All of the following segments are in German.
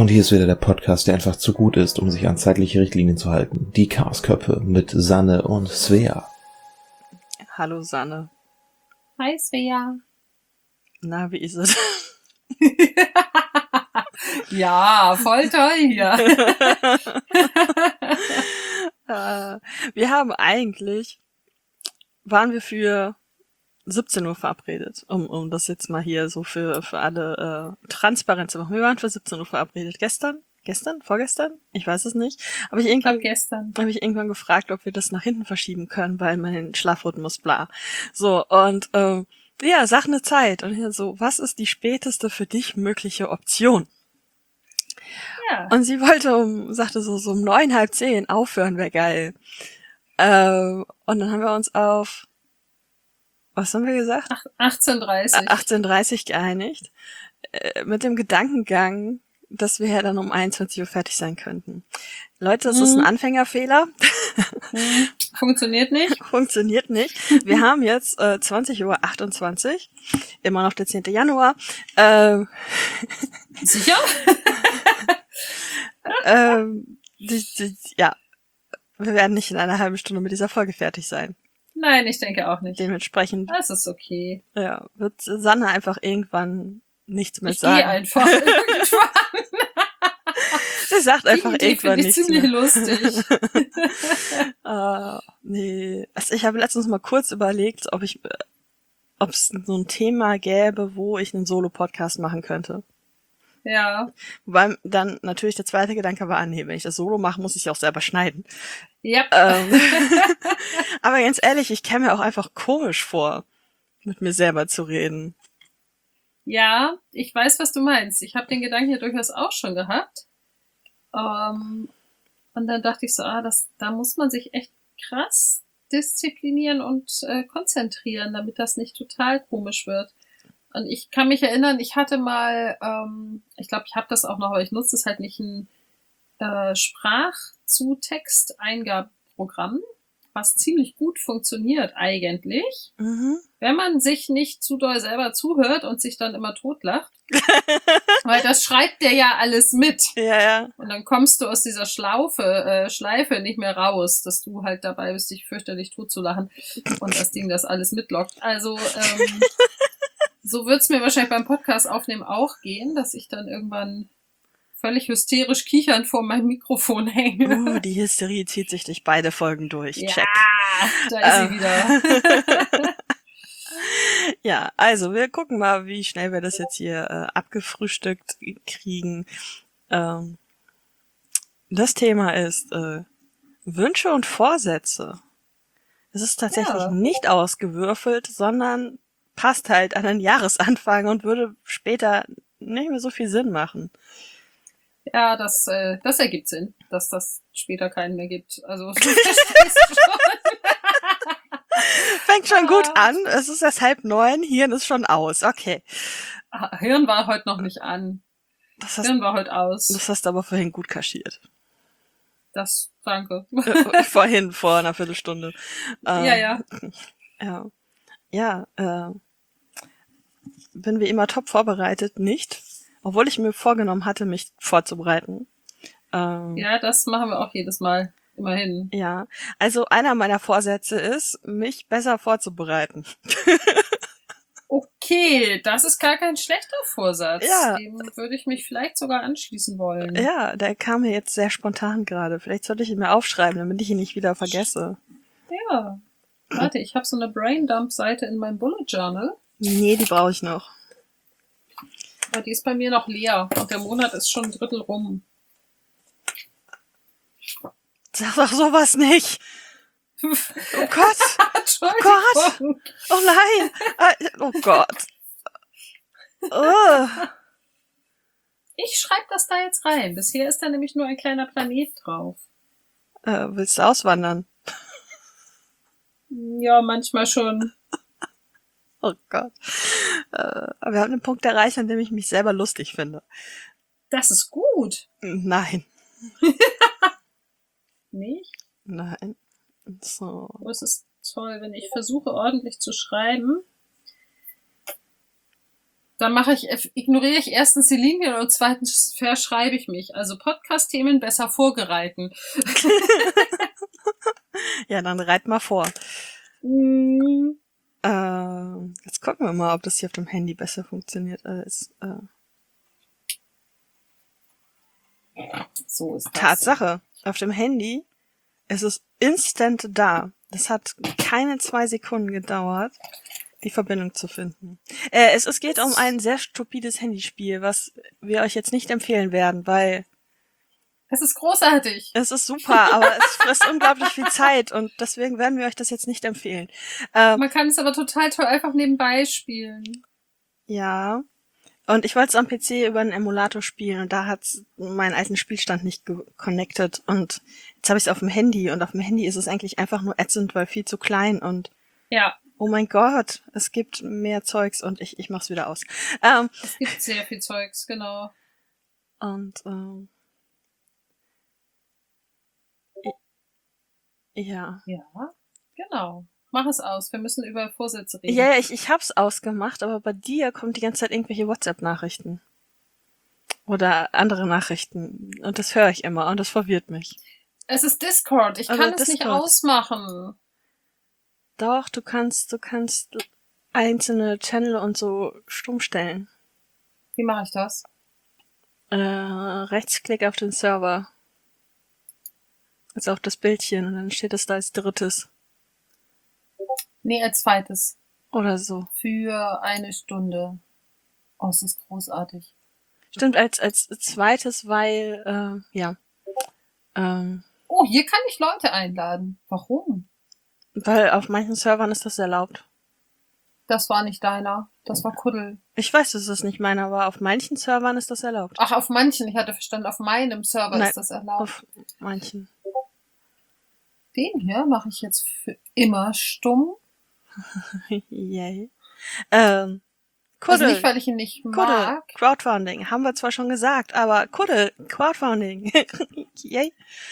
Und hier ist wieder der Podcast, der einfach zu gut ist, um sich an zeitliche Richtlinien zu halten. Die Chaosköpfe mit Sanne und Svea. Hallo Sanne. Hi Svea. Na, wie ist es? Ja, voll toll hier. Wir haben eigentlich, waren wir für 17 Uhr verabredet, um das jetzt mal hier so für alle transparent zu machen. Wir waren für 17 Uhr verabredet. Gestern? Vorgestern? Ich weiß es nicht. Habe ich irgendwann gefragt, ob wir das nach hinten verschieben können, weil mein Schlafrhythmus bla. So, und ja, sag eine Zeit. Und hier so, was ist die späteste für dich mögliche Option? Ja. Und sie sagte so um 9, halb 10 aufhören wäre geil. Und dann haben wir uns auf, was haben wir gesagt? 18:30. 18:30 geeinigt. Mit dem Gedankengang, dass wir ja dann um 21 Uhr fertig sein könnten. Leute, das ist ein Anfängerfehler. Funktioniert nicht. Funktioniert nicht. Wir haben jetzt 20:28 Uhr. Immer noch der 10. Januar. Sicher? Ja. Wir werden nicht in einer halben Stunde mit dieser Folge fertig sein. Nein, ich denke auch nicht. Dementsprechend. Das ist okay. Ja, wird Sanne einfach irgendwann nichts mehr Ich sagen. gehe einfach irgendwann. Sie sagt einfach irgendwann nichts mehr. Ziemlich lustig. Nee. Also ich habe letztens mal kurz überlegt, ob es so ein Thema gäbe, wo ich einen Solo-Podcast machen könnte. Ja. Wobei dann natürlich der zweite Gedanke war, nee, wenn ich das Solo mache, muss ich auch selber schneiden. Ja. Aber ganz ehrlich, ich käme mir auch einfach komisch vor, mit mir selber zu reden. Ja, ich weiß, was du meinst. Ich habe den Gedanken ja durchaus auch schon gehabt. Und dann dachte ich so, da muss man sich echt krass disziplinieren und konzentrieren, damit das nicht total komisch wird. Und ich kann mich erinnern, ich hatte mal, ich glaube, ich habe das auch noch, aber ich nutze es halt nicht, ein Sprach-zu-Text-Eingabeprogramm, was ziemlich gut funktioniert eigentlich, wenn man sich nicht zu doll selber zuhört und sich dann immer totlacht. Weil das schreibt der ja alles mit. Ja. Und dann kommst du aus dieser Schleife nicht mehr raus, dass du halt dabei bist, dich fürchterlich totzulachen und das Ding das alles mitlockt. Also so wird's mir wahrscheinlich beim Podcast aufnehmen auch gehen, dass ich dann irgendwann völlig hysterisch kichernd vor meinem Mikrofon hänge. Die Hysterie zieht sich durch beide Folgen durch. Ja, check. Da ist sie wieder. Ja, also wir gucken mal, wie schnell wir das jetzt hier abgefrühstückt kriegen. Das Thema ist Wünsche und Vorsätze. Es ist tatsächlich nicht ausgewürfelt, sondern passt halt an den Jahresanfang und würde später nicht mehr so viel Sinn machen. Ja, das ergibt Sinn, dass das später keinen mehr gibt. Also du verstehst schon. Fängt schon gut an. Es ist erst 8:30, Hirn ist schon aus. Okay. Hirn war heute noch nicht an. Hirn war heute aus. Das hast du aber vorhin gut kaschiert. Danke. Vorhin, vor einer Viertelstunde. Ja. Ja, bin wie immer top vorbereitet, nicht? Obwohl ich mir vorgenommen hatte, mich vorzubereiten. Ja, das machen wir auch jedes Mal. Immerhin. Ja, also einer meiner Vorsätze ist, mich besser vorzubereiten. Okay, das ist gar kein schlechter Vorsatz. Ja. Dem würde ich mich vielleicht sogar anschließen wollen. Ja, der kam mir jetzt sehr spontan gerade. Vielleicht sollte ich ihn mir aufschreiben, damit ich ihn nicht wieder vergesse. Ja. Warte, ich habe so eine Braindump-Seite in meinem Bullet Journal. Nee, die brauche ich noch. Aber die ist bei mir noch leer und der Monat ist schon ein Drittel rum. Sag doch sowas nicht. Oh Gott. Oh Gott. Oh nein. Oh Gott. Ich schreibe das da jetzt rein. Bisher ist da nämlich nur ein kleiner Planet drauf. Willst du auswandern? Ja, manchmal schon. Oh Gott. Aber wir haben den Punkt erreicht, an dem ich mich selber lustig finde. Das ist gut. Nein. Nicht? Nein. So. Oh, es ist toll, wenn ich versuche, ordentlich zu schreiben. Dann ignoriere ich erstens die Linien und zweitens verschreibe ich mich. Also Podcast-Themen besser vorgereiten. Ja, dann reit mal vor. Jetzt gucken wir mal, ob das hier auf dem Handy besser funktioniert als So ist das. Tatsache. Auf dem Handy ist es instant da. Das hat keine 2 Sekunden gedauert, die Verbindung zu finden. Es geht um ein sehr stupides Handyspiel, was wir euch jetzt nicht empfehlen werden, weil Es ist großartig. es ist super, aber es frisst unglaublich viel Zeit und deswegen werden wir euch das jetzt nicht empfehlen. Man kann es aber total toll einfach nebenbei spielen. Ja. Und ich wollte es am PC über einen Emulator spielen und da hat's meinen alten Spielstand nicht connected und jetzt habe ich es auf dem Handy und auf dem Handy ist es eigentlich einfach nur ätzend, weil viel zu klein und Ja, oh mein Gott, es gibt mehr Zeugs und ich mach's wieder aus. es gibt sehr viel Zeugs, genau. Und ja. Ja, genau. Mach es aus. Wir müssen über Vorsätze reden. Ja, ich hab's ausgemacht, aber bei dir kommt die ganze Zeit irgendwelche WhatsApp-Nachrichten. Oder andere Nachrichten. Und das höre ich immer und das verwirrt mich. Es ist Discord. Ich Also kann es nicht Discord. ausmachen. Doch, du kannst einzelne Channel und so stumm stellen. Wie mache ich das? Rechtsklick auf den Server. Also auf das Bildchen und dann steht es da als drittes. Nee, als zweites. Oder so. Für 1 Stunde. Oh, es ist großartig. Stimmt, als zweites, weil, ja. Oh, hier kann ich Leute einladen. Warum? Weil auf manchen Servern ist das erlaubt. Das war nicht deiner. Das war Kuddel. Ich weiß, dass es nicht meiner war. Auf manchen Servern ist das erlaubt. Ach, auf manchen. Ich hatte verstanden, auf meinem Server Nein, ist das erlaubt. Auf manchen. Den hier mache ich jetzt für immer stumm. Yay. Also Kuddel. nicht, weil ich ihn nicht Kuddel. mag. Crowdfunding. Haben wir zwar schon gesagt, aber Kuddel. Crowdfunding. Yay.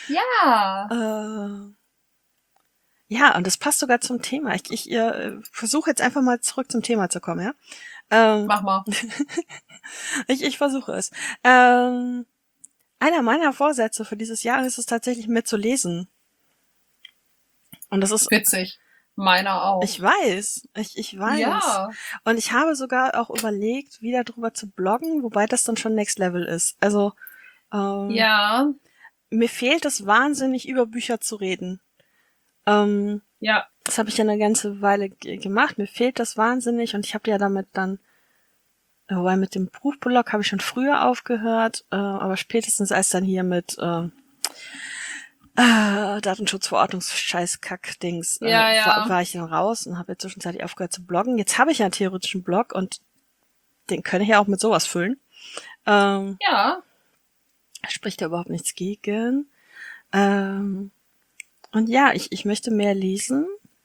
Ja. Ja, und das passt sogar zum Thema. Ich versuche jetzt einfach mal zurück zum Thema zu kommen, ja? Mach mal. Ich versuche es. Einer meiner Vorsätze für dieses Jahr ist es tatsächlich mehr zu lesen. Und das ist, Witzig. Meiner auch. ich weiß. Ja. Und ich habe sogar auch überlegt, wieder drüber zu bloggen, wobei das dann schon Next Level ist. Also, Ja. mir fehlt es wahnsinnig, über Bücher zu reden. Ja. Das habe ich ja eine ganze Weile gemacht. Mir fehlt das wahnsinnig und ich habe ja damit dann, wobei mit dem Buchblog habe ich schon früher aufgehört, aber spätestens als dann hier mit Datenschutzverordnungsscheiß-Kack-Dings Ja. war ich dann raus und habe jetzt zwischenzeitlich aufgehört zu bloggen. Jetzt habe ich ja einen theoretischen Blog und den kann ich ja auch mit sowas füllen. Ja. Spricht da überhaupt nichts gegen. Und ja, ich möchte mehr lesen.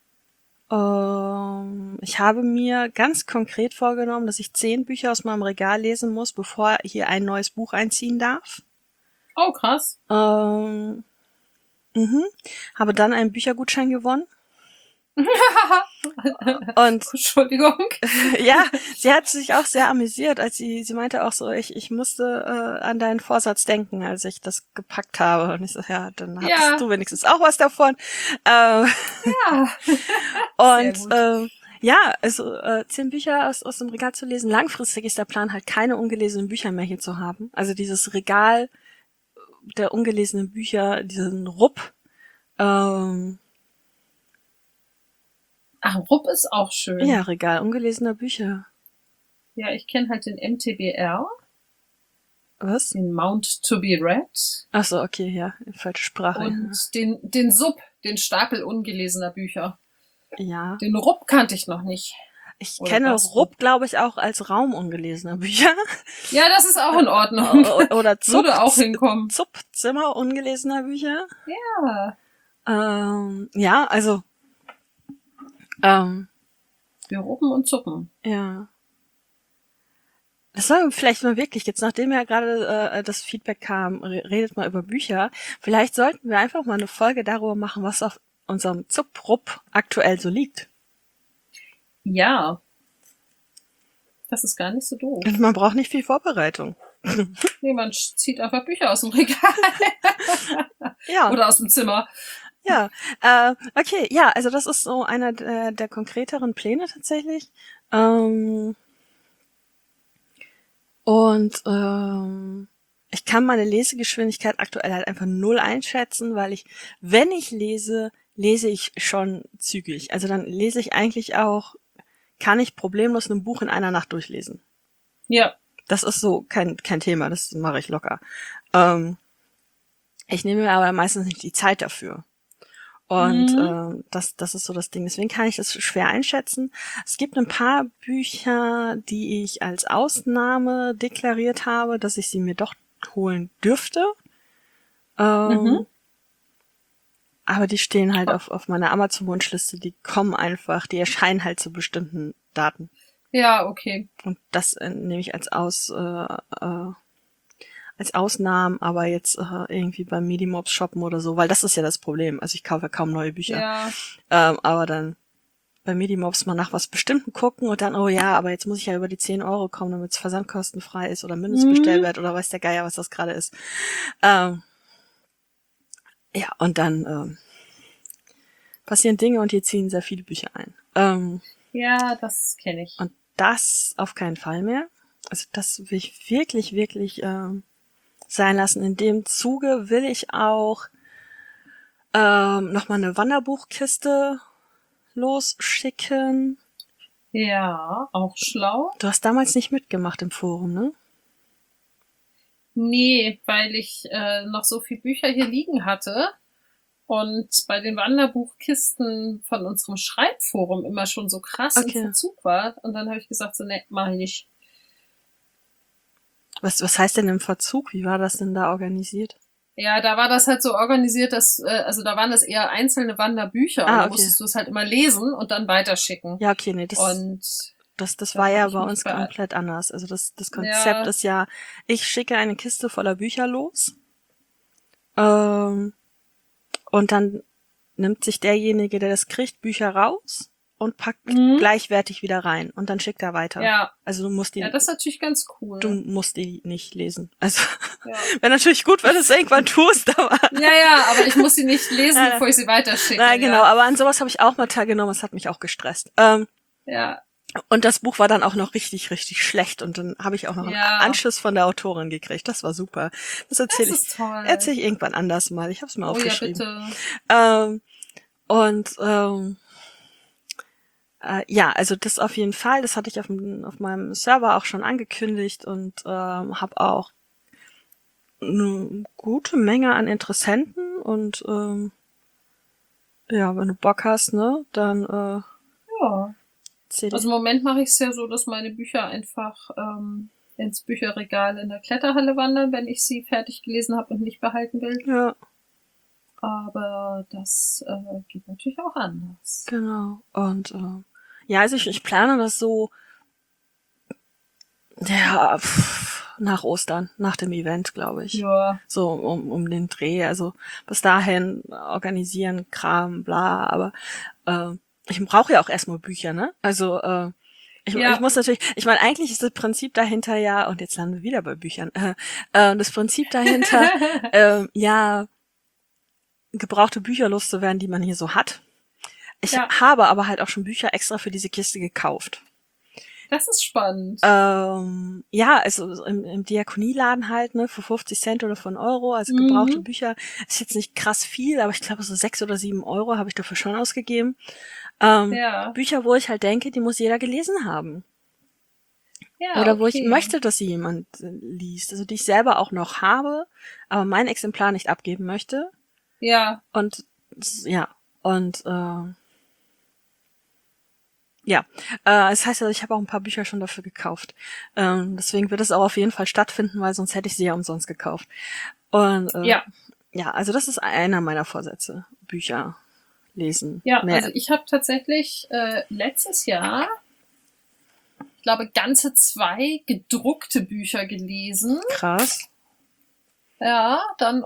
Ich habe mir ganz konkret vorgenommen, dass ich 10 Bücher aus meinem Regal lesen muss, bevor hier ein neues Buch einziehen darf. Oh, krass. Habe dann einen Büchergutschein gewonnen. Und Entschuldigung. ja, sie hat sich auch sehr amüsiert, als sie meinte auch so, ich musste an deinen Vorsatz denken, als ich das gepackt habe. Und ich so, ja, dann hattest du wenigstens auch was davon. Ja. Und Sehr gut. ja, also 10 Bücher aus dem Regal zu lesen. Langfristig ist der Plan halt keine ungelesenen Bücher mehr hier zu haben. Also dieses Regal der ungelesenen Bücher, diesen Rupp. Ach, Rupp ist auch schön. Ja, Regal ungelesener Bücher. Ja, ich kenne halt den MTBR, Was? den Mount to be Read. Ach so, okay, ja, falsche Sprache. Und den Sub, den Stapel ungelesener Bücher. Ja. Den Rupp kannte ich noch nicht. Ich Oder kenne was? Rupp, glaube ich, auch als Raum ungelesener Bücher. Ja, das ist auch in Ordnung. Oder Würde auch hinkommen. Zupzimmer ungelesener Bücher. Ja. Ja, also Wir ruppen und zuppen. ja. Das soll vielleicht mal wirklich, jetzt nachdem ja gerade das Feedback kam, redet mal über Bücher, vielleicht sollten wir einfach mal eine Folge darüber machen, was auf unserem Zupp-Rupp aktuell so liegt. Ja. Das ist gar nicht so doof. Und man braucht nicht viel Vorbereitung. Nee, man zieht einfach Bücher aus dem Regal. Ja. Oder aus dem Zimmer. Ja, okay, ja, also das ist so einer der konkreteren Pläne tatsächlich. Ich kann meine Lesegeschwindigkeit aktuell halt einfach null einschätzen, weil wenn ich lese, lese ich schon zügig. Also dann lese ich eigentlich auch, kann ich problemlos ein Buch in einer Nacht durchlesen. Ja. Das ist so kein Thema, das mache ich locker. Ich nehme mir aber meistens nicht die Zeit dafür. Und das ist so das Ding. Deswegen kann ich das schwer einschätzen. Es gibt ein paar Bücher, die ich als Ausnahme deklariert habe, dass ich sie mir doch holen dürfte. Aber die stehen halt auf meiner Amazon-Wunschliste. Die kommen einfach, die erscheinen halt zu bestimmten Daten. Ja, okay. Und das nehme ich als Ausnahmen, aber jetzt irgendwie beim Medimobs shoppen oder so, weil das ist ja das Problem. Also ich kaufe ja kaum neue Bücher. Ja. Aber dann bei Medimobs mal nach was Bestimmten gucken und dann, oh ja, aber jetzt muss ich ja über die 10 Euro kommen, damit es versandkostenfrei ist oder Mindestbestellwert oder weiß der Geier, was das gerade ist. Ja, und dann passieren Dinge und hier ziehen sehr viele Bücher ein. Ja, das kenne ich. Und das auf keinen Fall mehr. Also das will ich wirklich, wirklich sein lassen. In dem Zuge will ich auch nochmal eine Wanderbuchkiste losschicken. Ja, auch schlau. Du hast damals nicht mitgemacht im Forum, ne? Nee, weil ich noch so viel Bücher hier liegen hatte und bei den Wanderbuchkisten von unserem Schreibforum immer schon so krass im Verzug war. Und dann habe ich gesagt, so, ne, mach ich nicht. Was heißt denn im Verzug? Wie war das denn da organisiert? Ja, da war das halt so organisiert, dass, also da waren das eher einzelne Wanderbücher und da musstest du es halt immer lesen und dann weiterschicken. Ja, okay, nee, das war ja bei uns komplett anders. Also das Konzept ist ja, ich schicke eine Kiste voller Bücher los und dann nimmt sich derjenige, der das kriegt, Bücher raus und packt gleichwertig wieder rein und dann schickt er weiter. Ja. Also du musst die. Ja, das ist natürlich ganz cool. Du musst die nicht lesen. Also wäre natürlich gut, wenn du es irgendwann tust, aber. Ja, aber ich muss sie nicht lesen, bevor ich sie weiterschicke. Na, genau, aber an sowas habe ich auch mal teilgenommen, das hat mich auch gestresst. Ja. Und das Buch war dann auch noch richtig, richtig schlecht und dann habe ich auch noch einen Anschiss von der Autorin gekriegt. Das war super. Das erzähle ich irgendwann anders mal. Ich habe es mir aufgeschrieben. Ja, bitte. Ja, also das auf jeden Fall, das hatte ich auf meinem Server auch schon angekündigt und habe auch eine gute Menge an Interessenten und ja, wenn du Bock hast, ne, dann ja. Also im Moment mache ich es ja so, dass meine Bücher einfach ins Bücherregal in der Kletterhalle wandern, wenn ich sie fertig gelesen habe und nicht behalten will. Ja. Aber das geht natürlich auch anders. Genau. Und ja, also ich plane das so nach Ostern, nach dem Event, glaube ich. Ja. So um den Dreh. Also bis dahin organisieren, Kram, bla, aber ich brauche ja auch erstmal Bücher, ne? Also ich muss natürlich, ich meine, eigentlich ist das Prinzip dahinter ja, und jetzt landen wir wieder bei Büchern, das Prinzip dahinter, ja, gebrauchte Bücher loszuwerden, die man hier so hat. Ich habe aber halt auch schon Bücher extra für diese Kiste gekauft. Das ist spannend. Ja, also im Diakonieladen halt, ne, für 50 Cent oder für 1 Euro, also gebrauchte Bücher. Ist jetzt nicht krass viel, aber ich glaube so 6 oder 7 Euro habe ich dafür schon ausgegeben. Bücher, wo ich halt denke, die muss jeder gelesen haben. Ja, oder wo ich möchte, dass sie jemand liest. Also die ich selber auch noch habe, aber mein Exemplar nicht abgeben möchte. Ja. Und das heißt also, ich habe auch ein paar Bücher schon dafür gekauft. Deswegen wird es auch auf jeden Fall stattfinden, weil sonst hätte ich sie ja umsonst gekauft. Und ja, also das ist einer meiner Vorsätze. Bücher lesen. Ja, also ich habe tatsächlich letztes Jahr, ich glaube, ganze 2 gedruckte Bücher gelesen. Krass. Ja, dann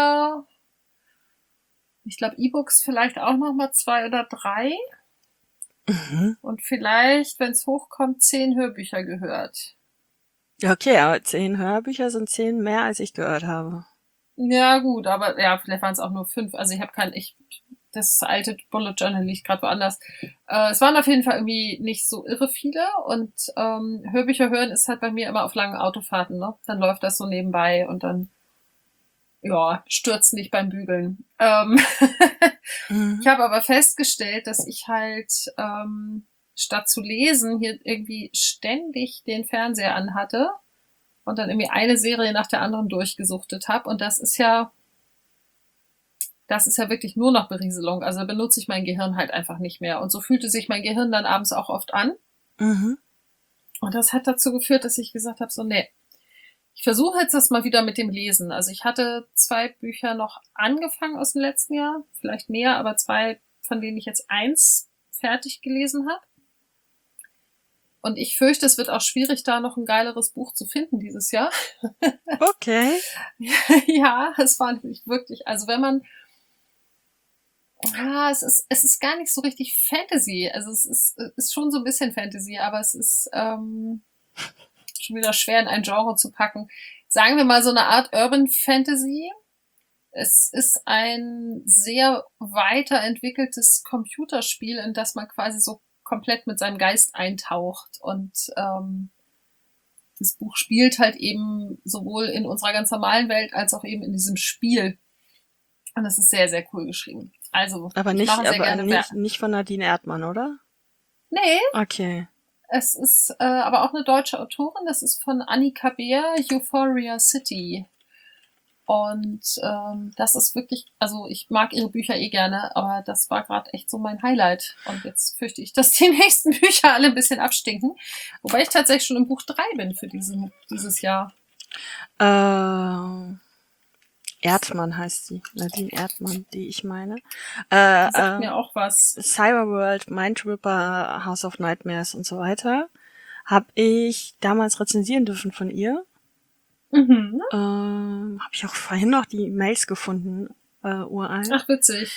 ungefähr, ich glaube, E-Books vielleicht auch noch mal 2 oder 3. Mhm. Und vielleicht, wenn es hochkommt, 10 Hörbücher gehört. Ja, okay, aber 10 Hörbücher sind 10 mehr, als ich gehört habe. Ja, gut, aber ja, vielleicht waren es auch nur 5. Also das alte Bullet Journal liegt gerade woanders. Es waren auf jeden Fall irgendwie nicht so irre viele und Hörbücher hören ist halt bei mir immer auf langen Autofahrten, ne? Dann läuft das so nebenbei und dann, ja, stürzt nicht beim Bügeln. Ich habe aber festgestellt, dass ich halt statt zu lesen hier irgendwie ständig den Fernseher anhatte und dann irgendwie eine Serie nach der anderen durchgesuchtet habe. Und das ist ja wirklich nur noch Berieselung. Also benutze ich mein Gehirn halt einfach nicht mehr. Und so fühlte sich mein Gehirn dann abends auch oft an. Mhm. Und das hat dazu geführt, dass ich gesagt habe, so, nee, ich versuche jetzt das mal wieder mit dem Lesen. Also ich hatte 2 Bücher noch angefangen aus dem letzten Jahr, vielleicht mehr, aber 2, von denen ich jetzt 1 fertig gelesen habe. Und ich fürchte, es wird auch schwierig, da noch ein geileres Buch zu finden dieses Jahr. Okay. Ja, es war nicht wirklich, also wenn man, es ist gar nicht so richtig Fantasy. Also es ist schon so ein bisschen Fantasy, aber es ist schon wieder schwer in ein Genre zu packen. Sagen wir mal so eine Art Urban Fantasy. Es ist ein sehr weiterentwickeltes Computerspiel, in das man quasi so komplett mit seinem Geist eintaucht. Und das Buch spielt halt eben sowohl in unserer ganz normalen Welt als auch eben in diesem Spiel. Und das ist sehr, sehr cool geschrieben. Also, Aber ich mache sehr aber gerne nicht von Nadine Erdmann, oder? Nee, Okay. es ist aber auch eine deutsche Autorin. Das ist von Annika Beer, Euphoria City. Und das ist wirklich, also ich mag ihre Bücher eh gerne, aber das war gerade echt so mein Highlight. Und jetzt fürchte ich, dass die nächsten Bücher alle ein bisschen abstinken. Wobei ich tatsächlich schon im Buch 3 bin für dieses Jahr. Erdmann heißt sie. Nadine Erdmann, die ich meine. Die sagt mir auch was. Cyberworld, Mindripper, House of Nightmares und so weiter. Habe ich damals rezensieren dürfen von ihr. Mhm. Habe ich auch vorhin noch die Mails gefunden, uralt. Ach, witzig.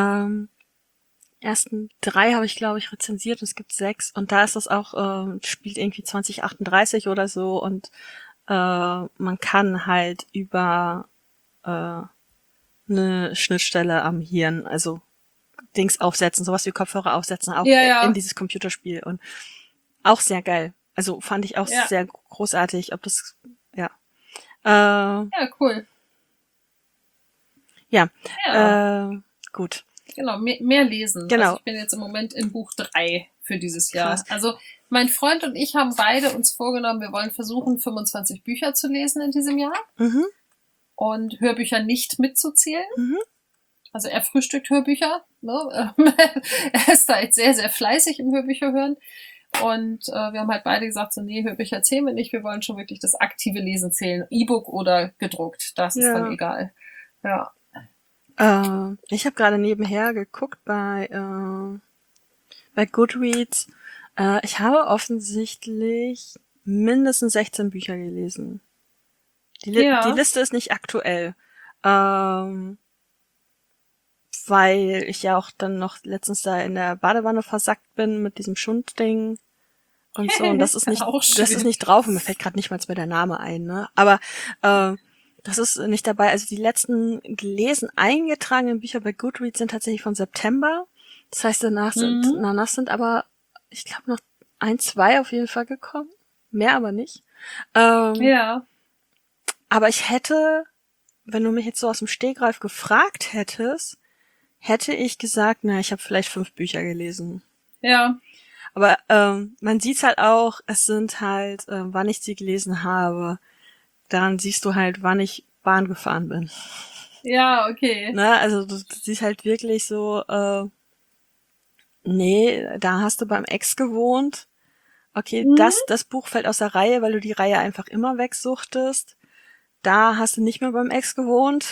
Ersten 3 habe ich, glaube ich, rezensiert und es gibt 6. Und da ist das auch, spielt irgendwie 2038 oder so und man kann halt über eine Schnittstelle am Hirn, also Dings aufsetzen, sowas wie Kopfhörer aufsetzen, auch Ja. in dieses Computerspiel und auch sehr geil. Also fand ich auch Ja. sehr großartig, ob das, ja. Ja, cool. Ja, Ja. gut. Genau, mehr lesen. Genau. Also ich bin jetzt im Moment in Buch 3 für dieses Jahr. Krass. Also mein Freund und ich haben beide uns vorgenommen, wir wollen versuchen, 25 Bücher zu lesen in diesem Jahr Mhm. und Hörbücher nicht mitzuzählen. Mhm. Also er frühstückt Hörbücher. Ne? Er ist da jetzt sehr, sehr fleißig im Hörbücher hören. Und wir haben halt beide gesagt, so nee, Hörbücher zählen wir nicht, wir wollen schon wirklich das aktive Lesen zählen. E-Book oder gedruckt, das ist dann egal. Ja. Ich habe gerade nebenher geguckt bei Goodreads. Ich habe offensichtlich mindestens 16 Bücher gelesen. Die Liste ist nicht aktuell. Weil ich ja auch dann noch letztens da in der Badewanne versackt bin mit diesem Schundding und so. Und das ist nicht drauf. Und mir fällt gerade nicht mal mehr der Name ein, ne? Aber das ist nicht dabei. Also die letzten gelesen eingetragenen Bücher bei Goodreads sind tatsächlich von September. Das heißt, danach sind aber, ich glaube, noch 1, 2 auf jeden Fall gekommen. Mehr aber nicht. Ja. Aber ich hätte, wenn du mich jetzt so aus dem Stegreif gefragt hättest, hätte ich gesagt, na, ich habe vielleicht 5 Bücher gelesen. Ja. Aber man sieht's halt auch, es sind halt, wann ich sie gelesen habe, daran siehst du halt, wann ich Bahn gefahren bin. Ja, okay. Ne, also du siehst halt wirklich so, nee, da hast du beim Ex gewohnt. Okay, das Buch fällt aus der Reihe, weil du die Reihe einfach immer wegsuchtest. Da hast du nicht mehr beim Ex gewohnt.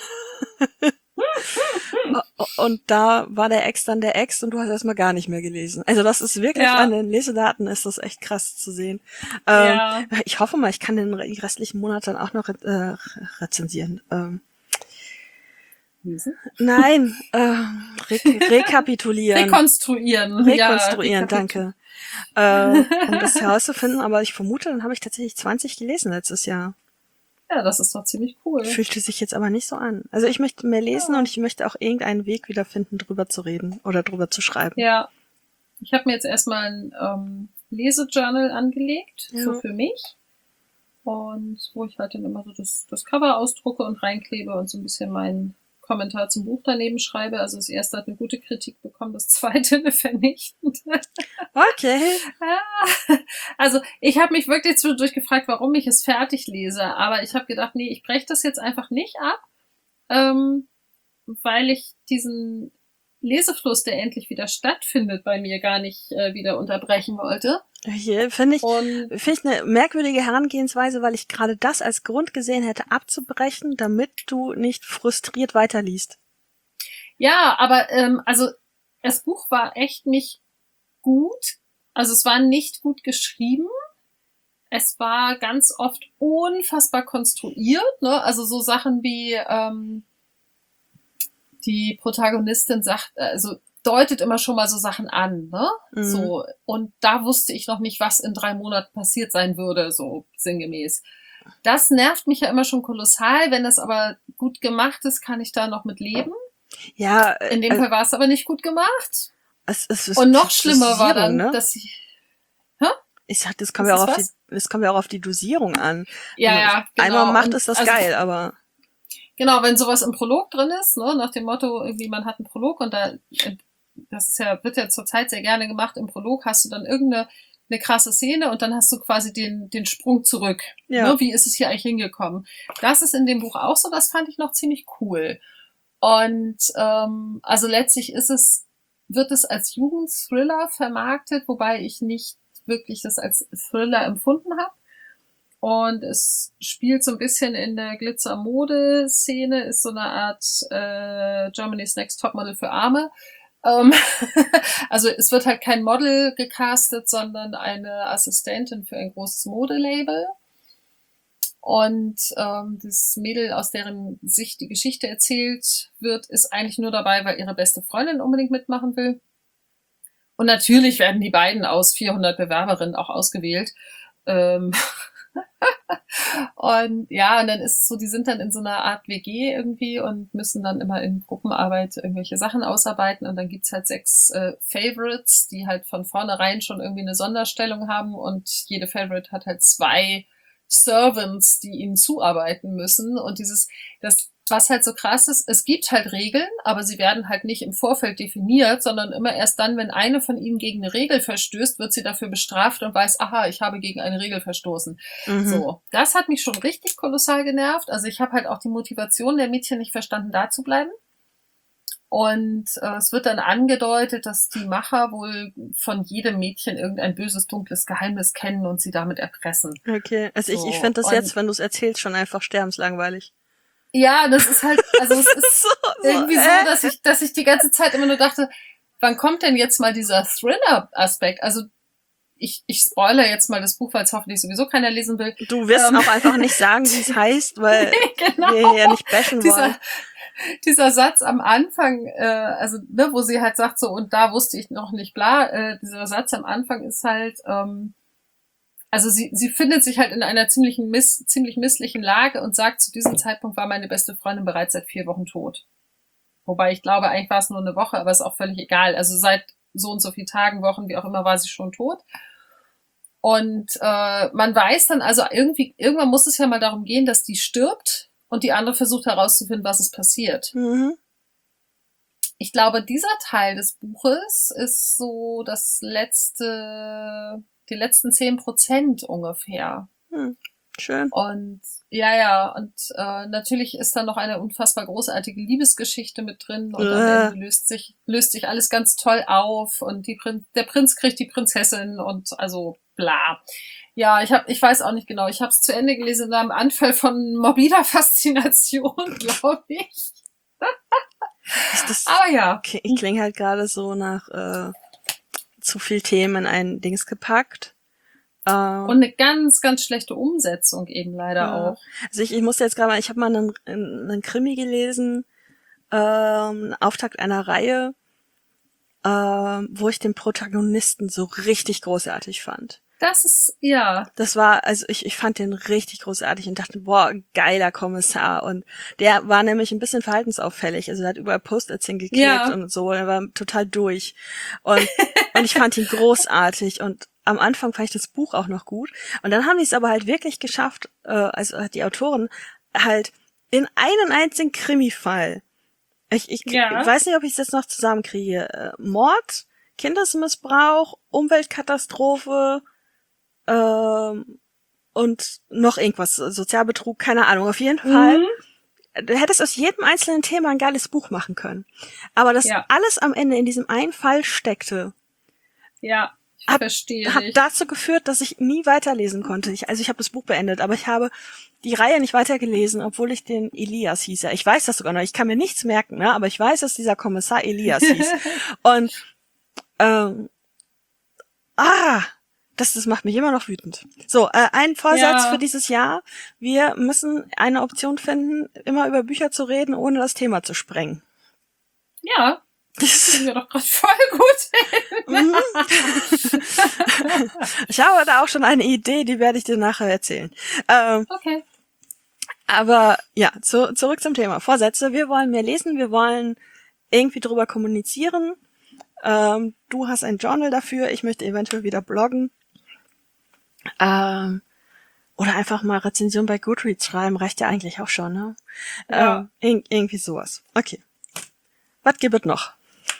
Und da war der Ex dann der Ex und du hast erstmal gar nicht mehr gelesen. Also das ist wirklich, an den Lesedaten ist das echt krass zu sehen. Ich hoffe mal, ich kann die restlichen Monate dann auch noch rezensieren. lesen? Nein, rekapitulieren. Rekonstruieren. Rekonstruieren, danke. Um das herauszufinden, aber ich vermute, dann habe ich tatsächlich 20 gelesen letztes Jahr. Ja, das ist doch ziemlich cool. Fühlte sich jetzt aber nicht so an. Also ich möchte mehr lesen und ich möchte auch irgendeinen Weg wiederfinden, drüber zu reden oder drüber zu schreiben. Ja, ich habe mir jetzt erstmal ein Lesejournal angelegt, Ja. so für mich. Und wo ich halt dann immer so das Cover ausdrucke und reinklebe und so ein bisschen meinen Kommentar zum Buch daneben schreibe. Also das erste hat eine gute Kritik bekommen, das zweite eine vernichtende. Okay. Also ich habe mich wirklich zwischendurch gefragt, warum ich es fertig lese. Aber ich habe gedacht, nee, ich breche das jetzt einfach nicht ab, weil ich diesen Lesefluss, der endlich wieder stattfindet, bei mir gar nicht wieder unterbrechen wollte. Hier finde ich Und eine merkwürdige Herangehensweise, weil ich gerade das als Grund gesehen hätte, abzubrechen, damit du nicht frustriert weiterliest. ja, aber also das Buch war echt nicht gut. Also es war nicht gut geschrieben. Es war ganz oft unfassbar konstruiert, ne? Also so Sachen wie die Protagonistin sagt, also deutet immer schon mal so Sachen an, ne? Mhm. So, und da wusste ich noch nicht, was in 3 Monaten passiert sein würde, so sinngemäß. Das nervt mich ja immer schon kolossal. Wenn das aber gut gemacht ist, kann ich da noch mit leben. Ja, In dem Fall war es aber nicht gut gemacht. es ist Und noch schlimmer war dann, ne? dass ich, Das kommt ja auch auf die Dosierung an. ja, genau. Einmal macht Und es das also, geil, aber genau, wenn sowas im Prolog drin ist, ne, nach dem Motto, irgendwie man hat einen Prolog und da, das ist ja, wird ja zurzeit sehr gerne gemacht, im Prolog hast du dann irgendeine krasse Szene und dann hast du quasi den Sprung zurück. ja. Ne, wie ist es hier eigentlich hingekommen? Das ist in dem Buch auch so, das fand ich noch ziemlich cool. Und also letztlich wird es als Jugendthriller vermarktet, wobei ich nicht wirklich das als Thriller empfunden habe. Und es spielt so ein bisschen in der Glitzer-Mode-Szene, ist so eine Art Germany's Next Topmodel für Arme. Also es wird halt kein Model gecastet, sondern eine Assistentin für ein großes Modelabel. Und das Mädel, aus deren Sicht die Geschichte erzählt wird, ist eigentlich nur dabei, weil ihre beste Freundin unbedingt mitmachen will. Und natürlich werden die beiden aus 400 Bewerberinnen auch ausgewählt. Und ja, und dann ist es so, die sind dann in so einer Art WG irgendwie und müssen dann immer in Gruppenarbeit irgendwelche Sachen ausarbeiten. Und dann gibt's halt 6 Favorites, die halt von vornherein schon irgendwie eine Sonderstellung haben. Und jede Favorite hat halt 2 Servants, die ihnen zuarbeiten müssen. Und was halt so krass ist, es gibt halt Regeln, aber sie werden halt nicht im Vorfeld definiert, sondern immer erst dann, wenn eine von ihnen gegen eine Regel verstößt, wird sie dafür bestraft und weiß, aha, ich habe gegen eine Regel verstoßen. Mhm. So, das hat mich schon richtig kolossal genervt. Also ich habe halt auch die Motivation der Mädchen nicht verstanden, da zu bleiben. Und es wird dann angedeutet, dass die Macher wohl von jedem Mädchen irgendein böses, dunkles Geheimnis kennen und sie damit erpressen. Okay, also So, ich finde das und- jetzt, wenn du es erzählst, schon einfach sterbenslangweilig. Ja, das ist halt, also es ist irgendwie so, dass ich die ganze Zeit immer nur dachte, wann kommt denn jetzt mal dieser Thriller-Aspekt? Also ich spoilere jetzt mal das Buch, weil es hoffentlich sowieso keiner lesen will. Du wirst auch einfach nicht sagen, wie es heißt, weil Genau. wir ja nicht bashen wollen. Dieser Satz am Anfang, also ne, wo sie halt sagt so, und da wusste ich noch nicht, bla, dieser Satz am Anfang ist halt, also sie findet sich halt in einer ziemlich misslichen Lage und sagt, zu diesem Zeitpunkt war meine beste Freundin bereits seit 4 Wochen tot. Wobei ich glaube, eigentlich war es nur eine Woche, aber ist auch völlig egal. Also seit so und so vielen Tagen, Wochen, wie auch immer, war sie schon tot. Und man weiß dann also irgendwann muss es ja mal darum gehen, dass die stirbt und die andere versucht herauszufinden, was ist passiert. Mhm. Ich glaube, dieser Teil des Buches ist so die letzten 10% ungefähr. Schön. Und und natürlich ist da noch eine unfassbar großartige Liebesgeschichte mit drin und am Ende löst sich alles ganz toll auf und der Prinz kriegt die Prinzessin und also bla. Ja, ich weiß auch nicht genau. Ich habe es zu Ende gelesen in einem Anfall von morbider Faszination, glaube ich. Aber ja. Ich klinge halt gerade so nach zu viel Themen in ein Dings gepackt. Und eine ganz, ganz schlechte Umsetzung eben leider auch. Also ich musste jetzt gerade mal, ich habe mal einen Krimi gelesen, Auftakt einer Reihe, wo ich den Protagonisten so richtig großartig fand. Das ist, ja, Das war, also ich fand den richtig großartig und dachte, boah, geiler Kommissar. Und der war nämlich ein bisschen verhaltensauffällig. Also er hat überall Post-its hingeklebt Ja. und so. Er war total durch. Und ich fand ihn großartig. Und am Anfang fand ich das Buch auch noch gut. Und dann haben die es aber halt wirklich geschafft, also hat die Autoren halt in einen einzigen Krimi-Fall. Ich Ja. weiß nicht, ob ich es jetzt noch zusammenkriege. Mord, Kindesmissbrauch, Umweltkatastrophe, und noch irgendwas, Sozialbetrug, keine Ahnung. Auf jeden Fall, du hättest aus jedem einzelnen Thema ein geiles Buch machen können. Aber das Ja. alles am Ende in diesem einen Fall steckte, Ja, ich Hat- verstehe hat dich. dazu geführt, dass ich nie weiterlesen konnte. Ich habe das Buch beendet, aber ich habe die Reihe nicht weitergelesen, obwohl ich den Elias hieß. Ja, ich weiß das sogar noch. Ich kann mir nichts merken, ne? Aber ich weiß, dass dieser Kommissar Elias hieß. Und das macht mich immer noch wütend. So, ein Vorsatz Ja. für dieses Jahr. Wir müssen eine Option finden, immer über Bücher zu reden, ohne das Thema zu sprengen. Ja, sind wir doch gerade voll gut. Ich habe da auch schon eine Idee, die werde ich dir nachher erzählen. Okay. Aber ja, zurück zum Thema. Vorsätze. Wir wollen mehr lesen, wir wollen irgendwie drüber kommunizieren. Du hast ein Journal dafür, ich möchte eventuell wieder bloggen. Oder einfach mal Rezension bei Goodreads schreiben, reicht ja eigentlich auch schon, ne? Ja. Irgendwie sowas. Okay. Was gibt es noch?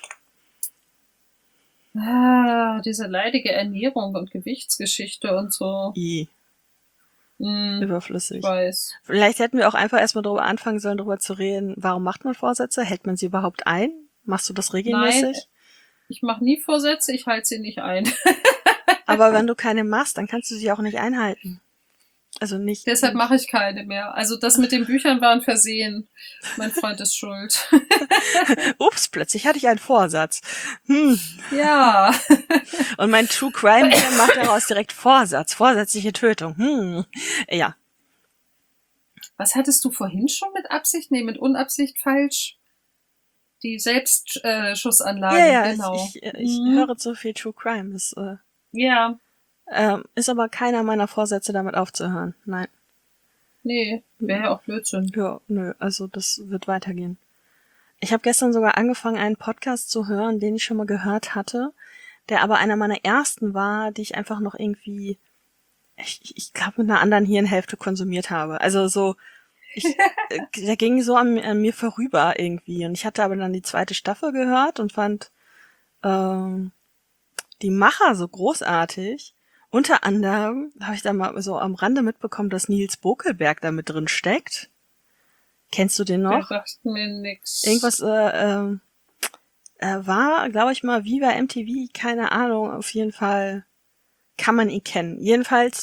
Diese leidige Ernährung und Gewichtsgeschichte und so. Überflüssig. Ich weiß. Vielleicht hätten wir auch einfach erstmal drüber anfangen sollen, drüber zu reden, warum macht man Vorsätze? Hält man sie überhaupt ein? Machst du das regelmäßig? Nein, ich mache nie Vorsätze, ich halte sie nicht ein. Aber wenn du keine machst, dann kannst du sie auch nicht einhalten. Also nicht. Deshalb mache ich keine mehr. Also das mit den Büchern war ein Versehen. Mein Freund ist schuld. Ups, plötzlich hatte ich einen Vorsatz. Ja. Und mein True Crime macht daraus direkt Vorsatz, vorsätzliche Tötung. Ja. Was hattest du vorhin schon mit Absicht? Nee, mit Unabsicht falsch. Die Selbstschussanlage, Ja, genau. ich höre zu viel True Crime. Das Ja, ist aber keiner meiner Vorsätze, damit aufzuhören. Nein. nee, wäre ja auch Blödsinn. Ja, nö, also das wird weitergehen. Ich habe gestern sogar angefangen, einen Podcast zu hören, den ich schon mal gehört hatte, der aber einer meiner ersten war, die ich einfach noch irgendwie, ich glaube, mit einer anderen Hirnhälfte konsumiert habe. Also so, der ging so an mir vorüber irgendwie. Und ich hatte aber dann die zweite Staffel gehört und fand die Macher so großartig. Unter anderem habe ich da mal so am Rande mitbekommen, dass Nils Bokelberg da mit drin steckt. Kennst du den Der noch? sagt mir nix. Irgendwas war, glaube ich mal, wie bei MTV, keine Ahnung, auf jeden Fall kann man ihn kennen. Jedenfalls,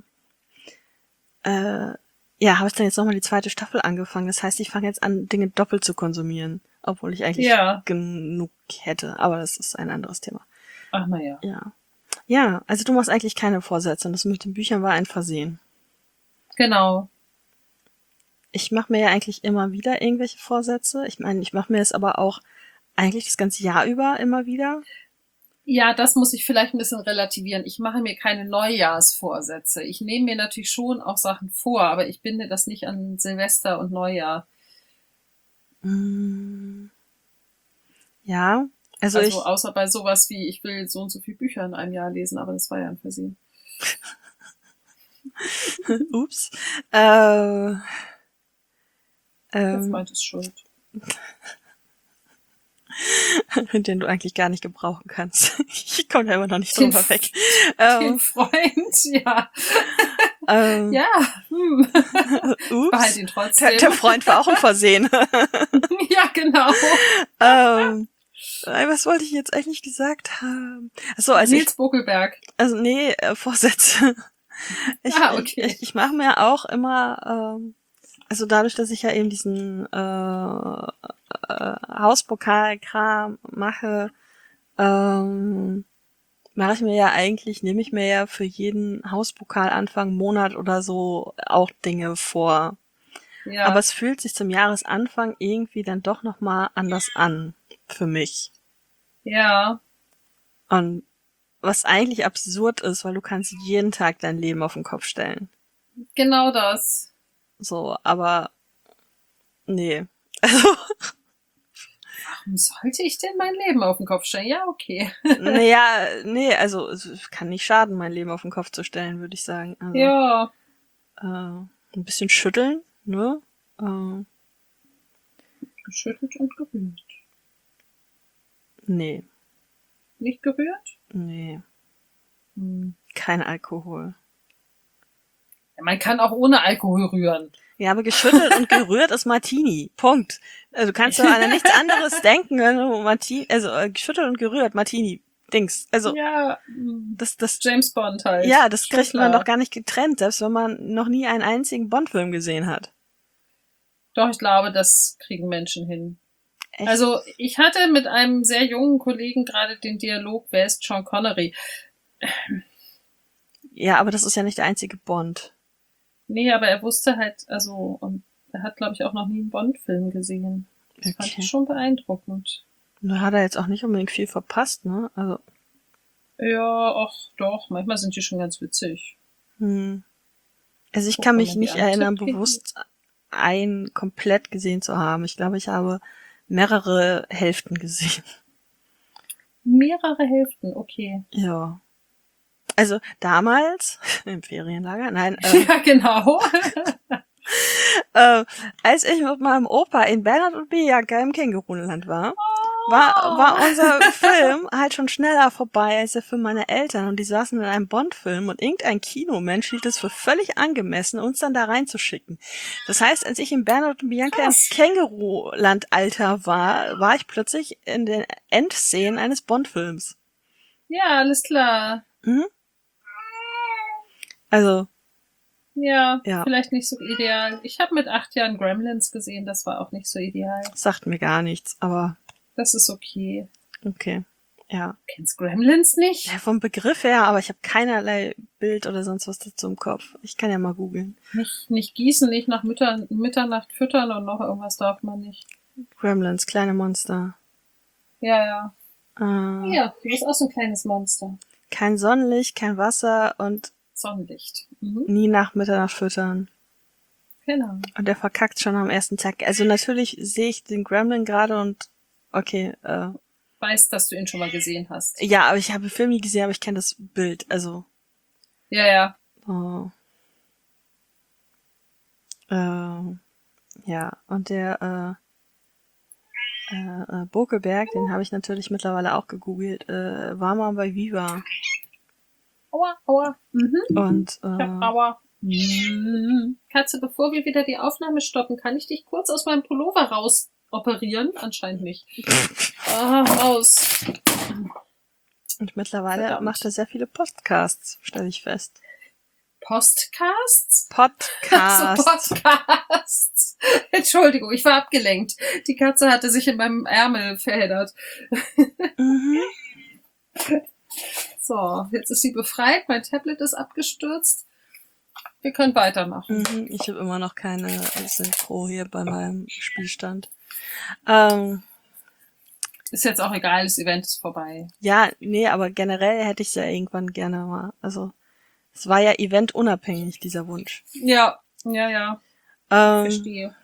habe ich dann jetzt nochmal die zweite Staffel angefangen. Das heißt, ich fange jetzt an, Dinge doppelt zu konsumieren, obwohl ich eigentlich genug hätte. Aber das ist ein anderes Thema. Ach, naja. Ja. Ja, also du machst eigentlich keine Vorsätze und das mit den Büchern war ein Versehen. Genau. Ich mache mir ja eigentlich immer wieder irgendwelche Vorsätze. Ich meine, ich mache mir das aber auch eigentlich das ganze Jahr über immer wieder. Ja, das muss ich vielleicht ein bisschen relativieren. Ich mache mir keine Neujahrsvorsätze. Ich nehme mir natürlich schon auch Sachen vor, aber ich binde das nicht an Silvester und Neujahr. Ja, also außer bei sowas wie, ich will so und so viele Bücher in einem Jahr lesen, aber das war ja ein Versehen. Ups. Der Freund ist schuld. Den du eigentlich gar nicht gebrauchen kannst. Ich komme da immer noch nicht drüber weg. Den Freund, ja. Ja. Ups. Behalt ihn trotzdem. Der Freund war auch ein Versehen. Ja, genau. Was wollte ich jetzt eigentlich gesagt haben? Achso, also Nils Bokelberg. Also nee, Vorsätze. Okay. Ich mache mir auch immer, also dadurch, dass ich ja eben diesen Hauspokalkram mache, nehme ich mir ja für jeden Hauspokalanfang Monat oder so auch Dinge vor. Ja. Aber es fühlt sich zum Jahresanfang irgendwie dann doch nochmal anders an. Für mich. Ja. Und was eigentlich absurd ist, weil du kannst jeden Tag dein Leben auf den Kopf stellen. Genau das. So, aber nee. Also, Warum sollte ich denn mein Leben auf den Kopf stellen? Ja, okay. naja, nee, also es kann nicht schaden, mein Leben auf den Kopf zu stellen, würde ich sagen. Also, Ja. ein bisschen schütteln, ne? Geschüttelt und gerührt. Nee, Nicht gerührt? nee, Hm. kein Alkohol. Ja, man kann auch ohne Alkohol rühren. Ja, aber geschüttelt und gerührt ist Martini. Punkt. Also du kannst doch an nichts anderes denken, wenn du Martini, also geschüttelt und gerührt, Martini. Dings. Also Ja, das James Bond halt. ja, das Schon kriegt man klar. doch gar nicht getrennt, selbst wenn man noch nie einen einzigen Bond-Film gesehen hat. Doch, ich glaube, das kriegen Menschen hin. Echt? Also, ich hatte mit einem sehr jungen Kollegen gerade den Dialog, wer ist Sean Connery? Ja, aber das ist ja nicht der einzige Bond. Nee, aber er wusste halt, also, und er hat, glaube ich, auch noch nie einen Bond-Film gesehen. Das fand Okay. ich schon beeindruckend. Da hat er jetzt auch nicht unbedingt viel verpasst, ne? Also, Ja, ach doch, manchmal sind die schon ganz witzig. Also ich Guck, kann wenn mich man die nicht erinnern, antippt, bewusst einen komplett gesehen zu haben. Ich glaube, ich habe mehrere Hälften gesehen. Mehrere Hälften, okay. Ja. Also damals, im Ferienlager, nein, Ja, genau. als ich mit meinem Opa in Bernhard und Bianca im Känguruland war unser Film halt schon schneller vorbei als der Film meiner Eltern und die saßen in einem Bond-Film und irgendein Kinomensch hielt es für völlig angemessen, uns dann da reinzuschicken. Das heißt, als ich in Bernhard und Bianca Krass. im Känguruland-Alter war ich plötzlich in den Endszenen eines Bond-Films. Ja, alles klar. Also, Ja, Ja. vielleicht nicht so ideal. Ich habe mit 8 Jahren Gremlins gesehen, das war auch nicht so ideal. sagt mir gar nichts, aber Das ist okay. okay. Ja. Kennst Gremlins nicht? Ja, vom Begriff her, aber ich habe keinerlei Bild oder sonst was dazu im Kopf. Ich kann ja mal googeln. Nicht gießen, nicht nach Mitternacht füttern und noch irgendwas darf man nicht. Gremlins, kleine Monster. Ja. Äh, Ja, du bist auch so ein kleines Monster. Kein Sonnenlicht, kein Wasser und Sonnenlicht. Mhm. nie nach Mitternacht füttern. Genau. Und der verkackt schon am ersten Tag. Also natürlich sehe ich den Gremlin gerade und okay, Weißt, dass du ihn schon mal gesehen hast. ja, aber ich habe den Film nie gesehen, aber ich kenne das Bild. Also, Ja. ja, und der Bokelberg, den habe ich natürlich mittlerweile auch gegoogelt, war mal bei Viva. Aua. Mhm. Und Aua. Katze, bevor wir wieder die Aufnahme stoppen, kann ich dich kurz aus meinem Pullover raus operieren? Anscheinend nicht. Raus. und mittlerweile Verdammt. macht er sehr viele Podcasts, stelle ich fest. Postcasts? Podcasts. So, Podcasts. Entschuldigung, ich war abgelenkt. Die Katze hatte sich in meinem Ärmel verheddert. Mhm. So, jetzt ist sie befreit. Mein Tablet ist abgestürzt. Wir können weitermachen. Ich habe immer noch keine Synchro hier bei meinem Spielstand. Ist jetzt auch egal, das Event ist vorbei. Ja, nee, aber generell hätte ich es ja irgendwann gerne mal. Also, es war ja eventunabhängig, dieser Wunsch. Ja. Verstehe.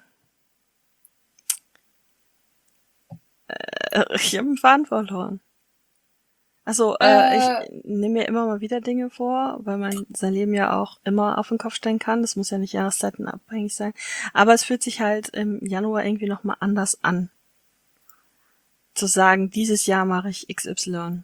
Ich habe einen Faden verloren. Also, ich nehme mir immer mal wieder Dinge vor, weil man sein Leben ja auch immer auf den Kopf stellen kann. Das muss ja nicht jahreszeitenabhängig sein. Aber es fühlt sich halt im Januar irgendwie nochmal anders an. Zu sagen, dieses Jahr mache ich XY.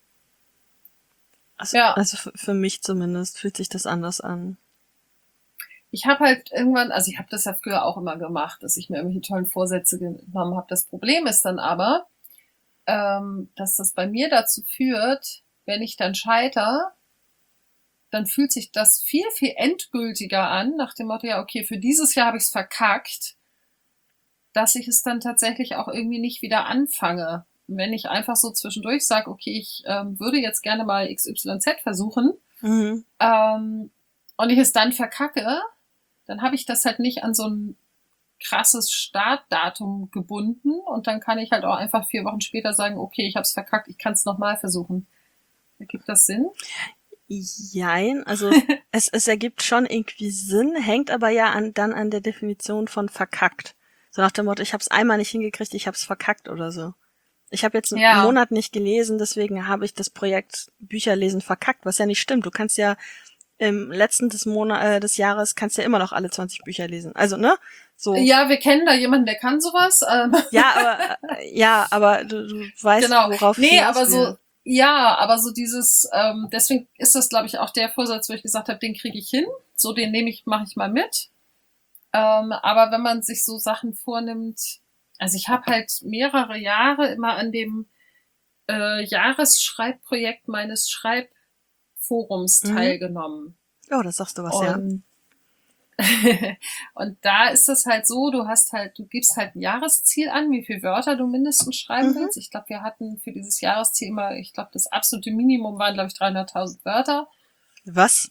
Also, Ja. also für mich zumindest fühlt sich das anders an. Ich habe halt irgendwann, also ich habe das ja früher auch immer gemacht, dass ich mir irgendwelche tollen Vorsätze genommen habe. Das Problem ist dann aber, dass das bei mir dazu führt, wenn ich dann scheiter, dann fühlt sich das viel, viel endgültiger an, nach dem Motto, ja, okay, für dieses Jahr habe ich es verkackt, dass ich es dann tatsächlich auch irgendwie nicht wieder anfange. Und wenn ich einfach so zwischendurch sage, okay, ich würde jetzt gerne mal XYZ versuchen, und ich es dann verkacke, dann habe ich das halt nicht an so einen krasses Startdatum gebunden und dann kann ich halt auch einfach 4 Wochen später sagen, okay, ich habe es verkackt, ich kann es nochmal versuchen. Ergibt das Sinn? Jein, also es ergibt schon irgendwie Sinn, hängt aber ja dann an der Definition von verkackt. So nach dem Motto, ich habe es einmal nicht hingekriegt, ich habe es verkackt oder so. Ich habe jetzt einen Monat nicht gelesen, deswegen habe ich das Projekt Bücherlesen verkackt, was ja nicht stimmt. Du kannst ja im letzten des Jahres kannst ja immer noch alle 20 Bücher lesen. Also, ne? So. Ja, wir kennen da jemanden, der kann sowas. Ja, aber du weißt, genau. worauf ich aber so, ja, aber so dieses, deswegen ist das, glaube ich, auch der Vorsatz, wo ich gesagt habe, den kriege ich hin. So, den mache ich mal mit. Aber wenn man sich so Sachen vornimmt, also ich habe halt mehrere Jahre immer an dem Jahresschreibprojekt meines Schreibforums teilgenommen. Oh, das sagst du was, ja. Und da ist das halt so, du gibst halt ein Jahresziel an, wie viele Wörter du mindestens schreiben willst. Ich glaube, wir hatten für dieses Jahresziel immer, ich glaube, das absolute Minimum waren, glaube ich, 300.000 Wörter. Was?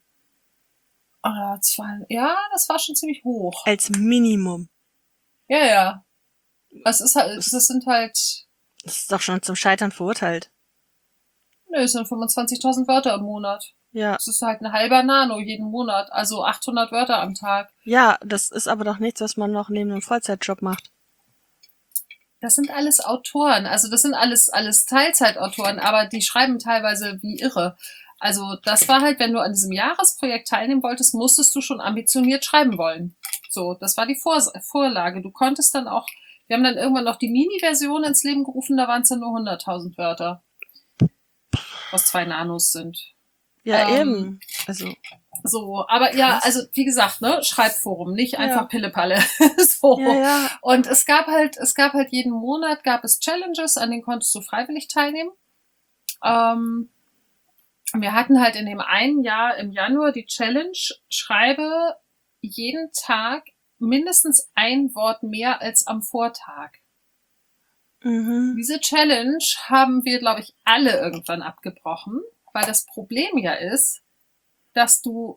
Das war schon ziemlich hoch. Als Minimum. Ja. Das ist halt, das ist doch schon zum Scheitern verurteilt. Nö, es sind 25.000 Wörter im Monat. Ja. Das ist halt ein halber Nano jeden Monat, also 800 Wörter am Tag. Ja, das ist aber doch nichts, was man noch neben einem Vollzeitjob macht. Das sind alles Autoren, also das sind alles Teilzeitautoren, aber die schreiben teilweise wie irre. Also das war halt, wenn du an diesem Jahresprojekt teilnehmen wolltest, musstest du schon ambitioniert schreiben wollen. So, das war die Vorlage. Du konntest dann auch, wir haben dann irgendwann noch die Mini-Version ins Leben gerufen, da waren es dann nur 100.000 Wörter. Was 2 Nanos sind. Ja, eben. Also. So, aber ja, also wie gesagt, ne, Schreibforum, nicht einfach Pillepalle. So. Ja. Und es gab halt jeden Monat gab es Challenges, an denen konntest du freiwillig teilnehmen. Wir hatten halt in dem einen Jahr im Januar die Challenge, schreibe jeden Tag mindestens ein Wort mehr als am Vortag. Diese Challenge haben wir, glaube ich, alle irgendwann abgebrochen, weil das Problem ja ist, dass du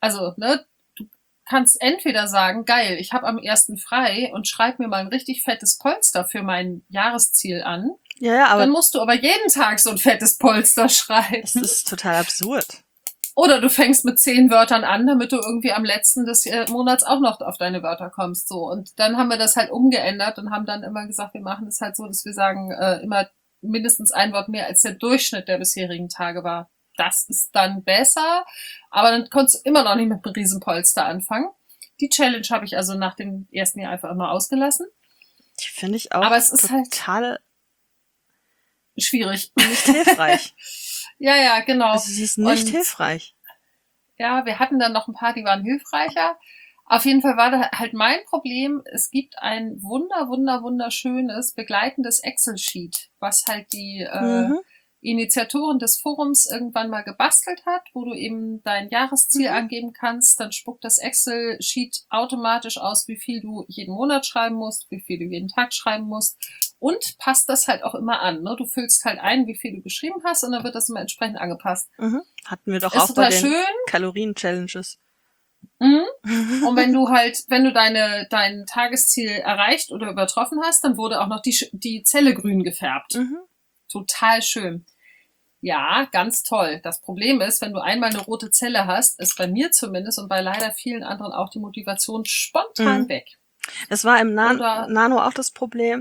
kannst entweder sagen, geil, ich habe am 1. frei und schreib mir mal ein richtig fettes Polster für mein Jahresziel an. Ja, aber dann musst du aber jeden Tag so ein fettes Polster schreiben. Das ist total absurd. Oder du fängst mit 10 Wörtern an, damit du irgendwie am letzten des Monats auch noch auf deine Wörter kommst. So. Und dann haben wir das halt umgeändert und haben dann immer gesagt, wir machen das halt so, dass wir sagen, immer mindestens ein Wort mehr als der Durchschnitt der bisherigen Tage war. Das ist dann besser, aber dann konntest du immer noch nicht mit einem Riesenpolster anfangen. Die Challenge habe ich also nach dem ersten Jahr einfach immer ausgelassen. Die finde ich auch aber es ist total halt schwierig. Nicht hilfreich. Ja, genau. Also sie ist nicht hilfreich. Ja, wir hatten dann noch ein paar, die waren hilfreicher. Auf jeden Fall war da halt mein Problem, es gibt ein wunderschönes begleitendes Excel-Sheet, was halt die Initiatorin des Forums irgendwann mal gebastelt hat, wo du eben dein Jahresziel angeben kannst. Dann spuckt das Excel-Sheet automatisch aus, wie viel du jeden Monat schreiben musst, wie viel du jeden Tag schreiben musst und passt das halt auch immer an. Ne? Du füllst halt ein, wie viel du geschrieben hast und dann wird das immer entsprechend angepasst. Hatten wir doch ist auch bei den schön. Kalorien-Challenges. Und wenn du dein Tagesziel erreicht oder übertroffen hast, dann wurde auch noch die Zelle grün gefärbt. Total schön. Ja, ganz toll. Das Problem ist, wenn du einmal eine rote Zelle hast, ist bei mir zumindest und bei leider vielen anderen auch die Motivation spontan weg. Das war im Nano auch das Problem.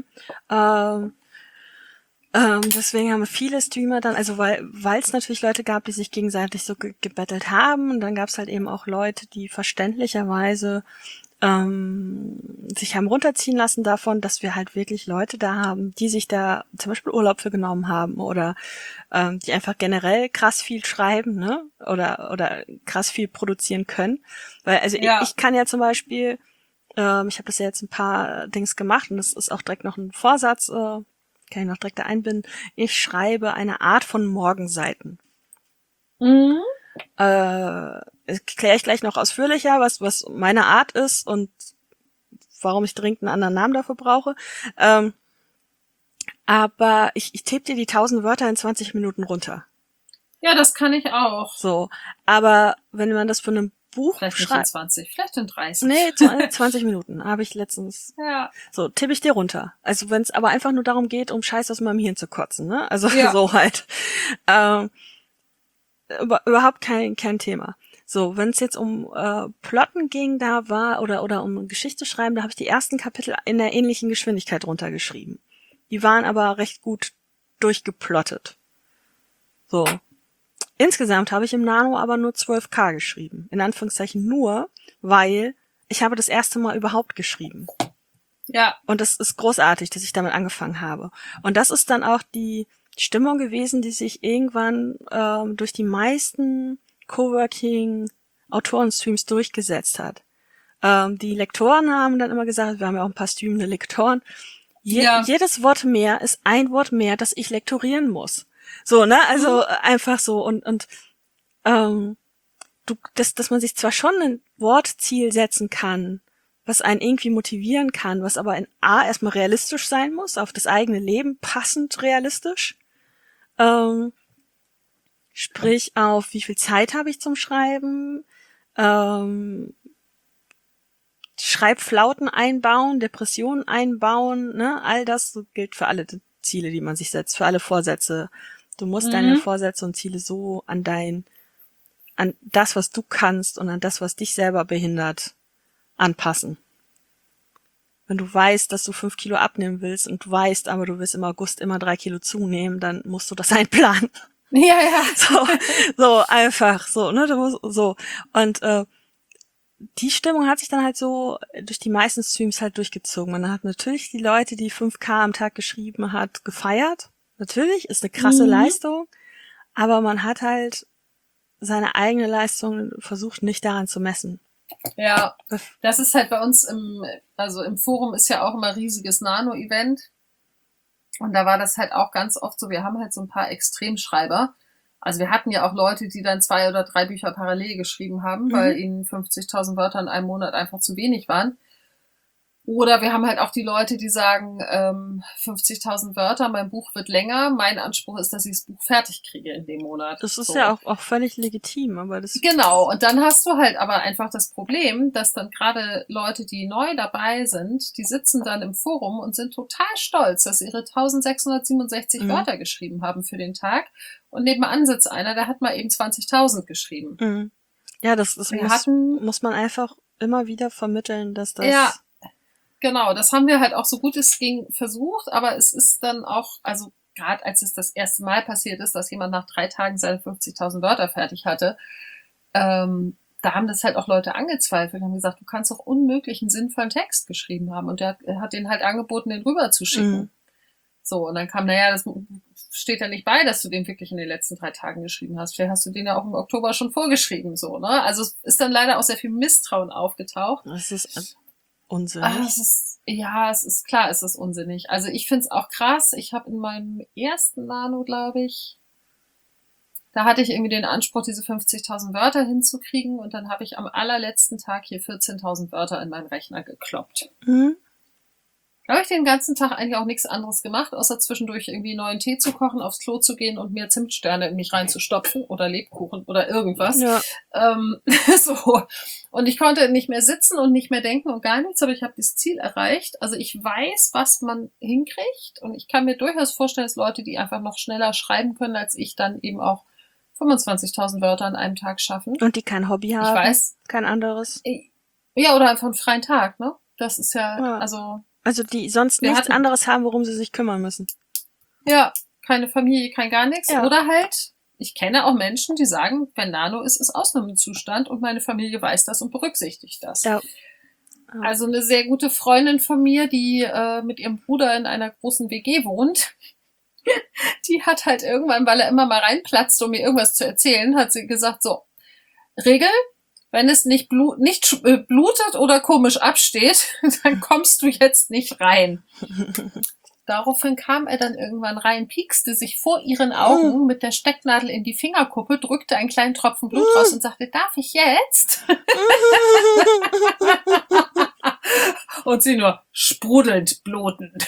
Deswegen haben viele Streamer dann, also weil es natürlich Leute gab, die sich gegenseitig so gebettelt haben, und dann gab es halt eben auch Leute, die verständlicherweise sich haben runterziehen lassen davon, dass wir halt wirklich Leute da haben, die sich da zum Beispiel Urlaub für genommen haben oder die einfach generell krass viel schreiben, ne? Oder krass viel produzieren können. Weil, also ich kann ja zum Beispiel, ich habe das ja jetzt ein paar Dings gemacht und das ist auch direkt noch ein Vorsatz, kann ich noch direkt da einbinden. Ich schreibe eine Art von Morgenseiten. Erkläre ich gleich noch ausführlicher, was meine Art ist und warum ich dringend einen anderen Namen dafür brauche. Aber ich tippe dir die 1000 Wörter in 20 Minuten runter. Ja, das kann ich auch. So, aber wenn man das von einem Buch Vielleicht nicht in 20, vielleicht in 30. Nee, 20 Minuten habe ich letztens. Ja. So, tippe ich dir runter. Also wenn es aber einfach nur darum geht, um Scheiß aus meinem Hirn zu kotzen, ne? Also Ja. so halt. Überhaupt kein Thema. So, wenn es jetzt um Plotten ging, da war, oder um Geschichte schreiben, da habe ich die ersten Kapitel in der ähnlichen Geschwindigkeit runtergeschrieben. Die waren aber recht gut durchgeplottet. So. Insgesamt habe ich im Nano aber nur 12K geschrieben. In Anführungszeichen nur, weil ich habe das erste Mal überhaupt geschrieben. Ja. Und das ist großartig, dass ich damit angefangen habe. Und das ist dann auch die Stimmung gewesen, die sich irgendwann durch die meisten Coworking-Autoren-Streams durchgesetzt hat. Die Lektoren haben dann immer gesagt, wir haben ja auch ein paar streamende Lektoren, jedes Wort mehr ist ein Wort mehr, das ich lektorieren muss. So, ne, also einfach so und dass man sich zwar schon ein Wortziel setzen kann, was einen irgendwie motivieren kann, was aber in A erstmal realistisch sein muss, auf das eigene Leben passend realistisch, sprich auf wie viel Zeit habe ich zum Schreiben, Schreibflauten einbauen, Depressionen einbauen, ne, all das gilt für alle Ziele, die man sich setzt, für alle Vorsätze. Du musst deine Vorsätze und Ziele so an das, was du kannst und an das, was dich selber behindert, anpassen. Wenn du weißt, dass du 5 Kilo abnehmen willst und du weißt, aber du willst im August immer 3 Kilo zunehmen, dann musst du das einplanen. Ja, ja. So einfach, so, ne, du musst, so. Und, die Stimmung hat sich dann halt so durch die meisten Streams halt durchgezogen. Man hat natürlich die Leute, die 5K am Tag geschrieben hat, gefeiert. Natürlich, ist eine krasse Leistung. Aber man hat halt seine eigene Leistung versucht, nicht daran zu messen. Ja, das ist halt bei uns im Forum ist ja auch immer riesiges Nano-Event. Und da war das halt auch ganz oft so, wir haben halt so ein paar Extremschreiber. Also wir hatten ja auch Leute, die dann 2 oder 3 Bücher parallel geschrieben haben, weil ihnen 50.000 Wörter in einem Monat einfach zu wenig waren. Oder wir haben halt auch die Leute, die sagen, 50.000 Wörter, mein Buch wird länger. Mein Anspruch ist, dass ich das Buch fertig kriege in dem Monat. Das ist ja auch völlig legitim, aber das... Genau, und dann hast du halt aber einfach das Problem, dass dann gerade Leute, die neu dabei sind, die sitzen dann im Forum und sind total stolz, dass sie ihre 1667 Wörter geschrieben haben für den Tag. Und nebenan sitzt einer, der hat mal eben 20.000 geschrieben. Mhm. Ja, das muss man einfach immer wieder vermitteln, dass das... Ja. Genau, das haben wir halt auch so gut es ging versucht, aber es ist dann auch, also gerade als es das erste Mal passiert ist, dass jemand nach 3 Tagen seine 50.000 Wörter fertig hatte, da haben das halt auch Leute angezweifelt, haben gesagt, du kannst doch unmöglich einen sinnvollen Text geschrieben haben, und der hat den halt angeboten, den rüber zu schicken. So, und dann kam, das steht ja nicht bei, dass du den wirklich in den letzten 3 Tagen geschrieben hast. Vielleicht hast du den ja auch im Oktober schon vorgeschrieben, so, ne? Also es ist dann leider auch sehr viel Misstrauen aufgetaucht. Das ist unsinnig. Es ist klar, es ist unsinnig. Also ich find's auch krass. Ich habe in meinem ersten Nano, glaube ich, da hatte ich irgendwie den Anspruch, diese 50.000 Wörter hinzukriegen, und dann habe ich am allerletzten Tag hier 14.000 Wörter in meinen Rechner gekloppt. Da habe ich den ganzen Tag eigentlich auch nichts anderes gemacht, außer zwischendurch irgendwie neuen Tee zu kochen, aufs Klo zu gehen und mir Zimtsterne in mich reinzustopfen oder Lebkuchen oder irgendwas. Ja. So. Und ich konnte nicht mehr sitzen und nicht mehr denken und gar nichts, aber ich habe das Ziel erreicht. Also ich weiß, was man hinkriegt, und ich kann mir durchaus vorstellen, dass Leute, die einfach noch schneller schreiben können als ich, dann eben auch 25.000 Wörter an einem Tag schaffen. Und die kein Hobby haben. Ich weiß. Kein anderes. Ja, oder einfach einen freien Tag, ne? Das ist ja. Also die sonst nichts anderes haben, worum sie sich kümmern müssen. Ja, keine Familie, kein gar nichts. Ja. Oder halt, ich kenne auch Menschen, die sagen, wenn Nano ist Ausnahmezustand, und meine Familie weiß das und berücksichtigt das. Ja. Also eine sehr gute Freundin von mir, die mit ihrem Bruder in einer großen WG wohnt, die hat halt irgendwann, weil er immer mal reinplatzt, um mir irgendwas zu erzählen, hat sie gesagt, so, Regel, wenn es nicht blutet oder komisch absteht, dann kommst du jetzt nicht rein. Daraufhin kam er dann irgendwann rein, piekste sich vor ihren Augen mit der Stecknadel in die Fingerkuppe, drückte einen kleinen Tropfen Blut raus und sagte, darf ich jetzt? Und sie nur sprudelnd blutend.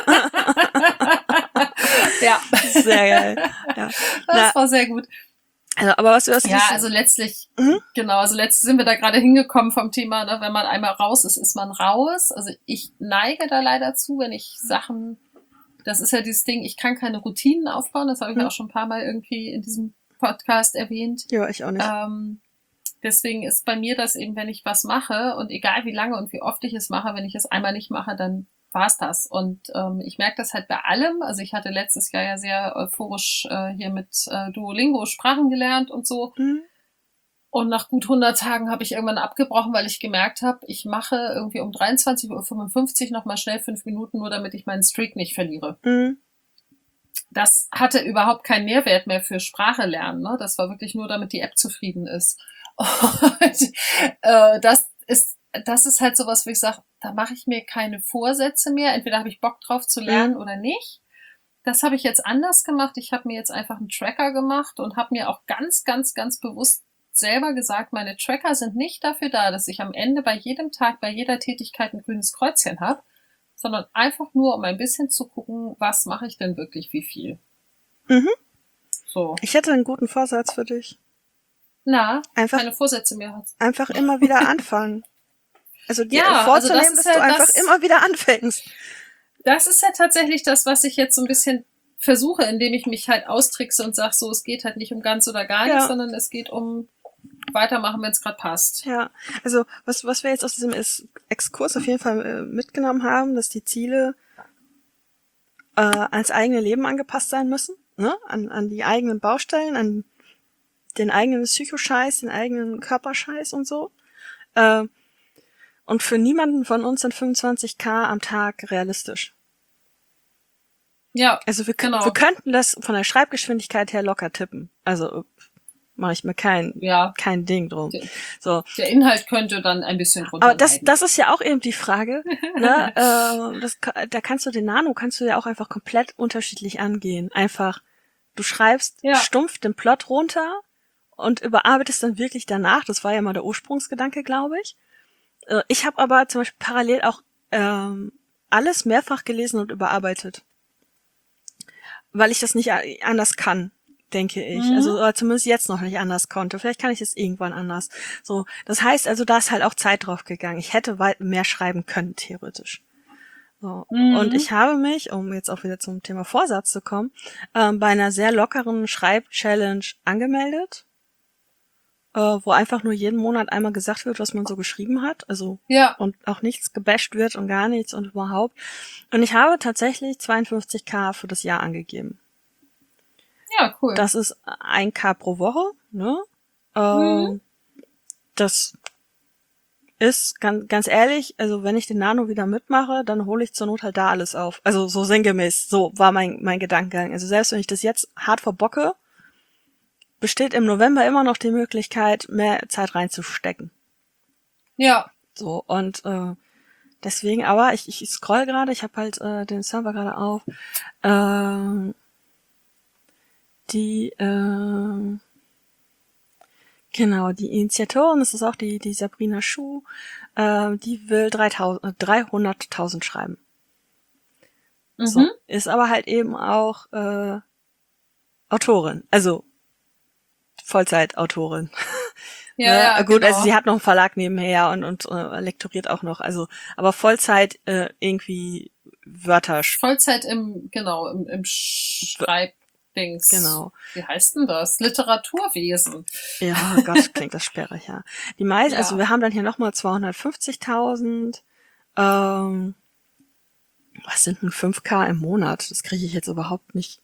Ja. Sehr geil. Ja. Das war sehr gut. aber was du hast Ja, also letztlich, Mhm. genau, also letztlich sind wir da gerade hingekommen vom Thema, ne, wenn man einmal raus ist, ist man raus. Also ich neige da leider zu, wenn ich Sachen, das ist ja dieses Ding, ich kann keine Routinen aufbauen, das habe ich Mhm. auch schon ein paar Mal irgendwie in diesem Podcast erwähnt. Ja, ich auch nicht. Deswegen ist bei mir das eben, wenn ich was mache und egal wie lange und wie oft ich es mache, wenn ich es einmal nicht mache, dann war's das. Und ich merke das halt bei allem. Also ich hatte letztes Jahr ja sehr euphorisch hier mit Duolingo Sprachen gelernt und so. Mhm. Und nach gut 100 Tagen habe ich irgendwann abgebrochen, weil ich gemerkt habe, ich mache irgendwie um 23:55 Uhr nochmal schnell 5 Minuten, nur damit ich meinen Streak nicht verliere. Mhm. Das hatte überhaupt keinen Mehrwert mehr für Sprache lernen. Ne? Das war wirklich nur, damit die App zufrieden ist. Und das ist halt sowas, wo ich sage, da mache ich mir keine Vorsätze mehr. Entweder habe ich Bock drauf zu lernen oder nicht. Das habe ich jetzt anders gemacht. Ich habe mir jetzt einfach einen Tracker gemacht und habe mir auch ganz, ganz, ganz bewusst selber gesagt, meine Tracker sind nicht dafür da, dass ich am Ende bei jedem Tag, bei jeder Tätigkeit ein grünes Kreuzchen habe, sondern einfach nur, um ein bisschen zu gucken, was mache ich denn wirklich, wie viel. Mhm. So. Ich hätte einen guten Vorsatz für dich. Na, Einfach, keine Vorsätze mehr hat. einfach immer wieder anfangen. Also dir Ja, also vorzunehmen, das ist dass du ja einfach das- immer wieder anfängst. Das ist ja tatsächlich das, was ich jetzt so ein bisschen versuche, indem ich mich halt austrickse und sage, so, es geht halt nicht um ganz oder gar Ja. nichts, sondern es geht um weitermachen, wenn es gerade passt. Ja, also was wir jetzt aus diesem Exkurs auf jeden Fall mitgenommen haben, dass die Ziele ans eigene Leben angepasst sein müssen, ne? An die eigenen Baustellen, an den eigenen Psychoscheiß, den eigenen Körperscheiß und so. Und für niemanden von uns sind 25.000 am Tag realistisch. Ja, Also wir genau. könnten das von der Schreibgeschwindigkeit her locker tippen. Also mache ich mir kein Ding drum. So. Der Inhalt könnte dann ein bisschen runter. Aber das ist ja auch eben die Frage, ne? Da kannst du den Nano ja auch einfach komplett unterschiedlich angehen. Einfach, du schreibst stumpf den Plot runter und überarbeitest dann wirklich danach. Das war ja mal der Ursprungsgedanke, glaube ich. Ich habe aber zum Beispiel parallel auch alles mehrfach gelesen und überarbeitet. Weil ich das nicht anders kann, denke ich. Mhm. Also oder zumindest jetzt noch nicht anders konnte. Vielleicht kann ich es irgendwann anders. So, das heißt also, da ist halt auch Zeit drauf gegangen. Ich hätte weit mehr schreiben können, theoretisch. So. Mhm. Und ich habe mich, um jetzt auch wieder zum Thema Vorsatz zu kommen, bei einer sehr lockeren Schreib-Challenge angemeldet, wo einfach nur jeden Monat einmal gesagt wird, was man so geschrieben hat. Also und auch nichts gebasht wird und gar nichts und überhaupt. Und ich habe tatsächlich 52.000 für das Jahr angegeben. Ja, cool. Das ist 1.000 pro Woche, ne? Das ist ganz ehrlich, also wenn ich den Nano wieder mitmache, dann hole ich zur Not halt da alles auf. Also so sinngemäß, so war mein Gedankengang. Also selbst wenn ich das jetzt hart verbocke, besteht im November immer noch die Möglichkeit, mehr Zeit reinzustecken. Ja. So, und deswegen, aber ich scroll gerade, ich habe halt den Server gerade auf. Genau, die Initiatorin, das ist auch die Sabrina Schuh, die will 300.000 schreiben. Mhm. So, ist aber halt eben auch Autorin, also Vollzeitautorin. Ja, gut, genau. also sie hat noch einen Verlag nebenher und lektoriert auch noch, also aber Vollzeit irgendwie Wörter. Vollzeit im Schreibdings. Genau. Wie heißt denn das? Literaturwesen. Ja, Gott, klingt das sperrig, ja. Die meisten, also wir haben dann hier nochmal 250.000. Was sind denn 5.000 im Monat? Das kriege ich jetzt überhaupt nicht.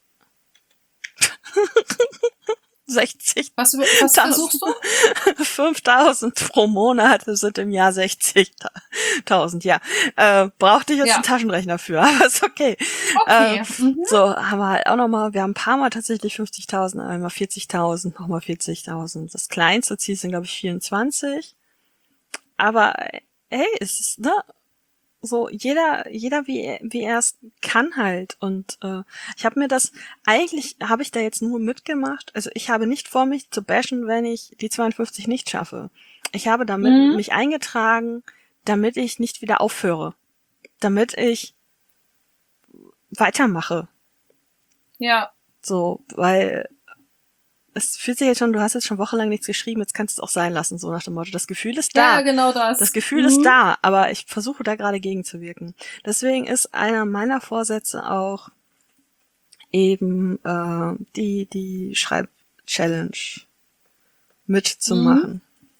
60. Was versuchst du? 5.000 pro Monat sind im Jahr 60.000, ja. Brauchte ich jetzt einen Taschenrechner für, aber ist okay. Okay. So, haben wir halt auch nochmal, wir haben ein paar Mal tatsächlich 50.000, einmal 40.000, nochmal 40.000. Das kleinste Ziel sind, glaube ich, 24. Aber, hey, es ist, ne, so jeder wie er es kann halt. Und ich habe mir das, eigentlich habe ich da jetzt nur mitgemacht. Also ich habe nicht vor, mich zu bashen, wenn ich die 52 nicht schaffe. Ich habe damit mich eingetragen, damit ich nicht wieder aufhöre. Damit ich weitermache. Ja. So, weil es fühlt sich jetzt schon, du hast jetzt schon wochenlang nichts geschrieben, jetzt kannst du es auch sein lassen, so nach dem Motto. Das Gefühl ist da. Ja, genau das. Das Gefühl ist da, aber ich versuche da gerade gegenzuwirken. Deswegen ist einer meiner Vorsätze auch eben die Schreib-Challenge mitzumachen.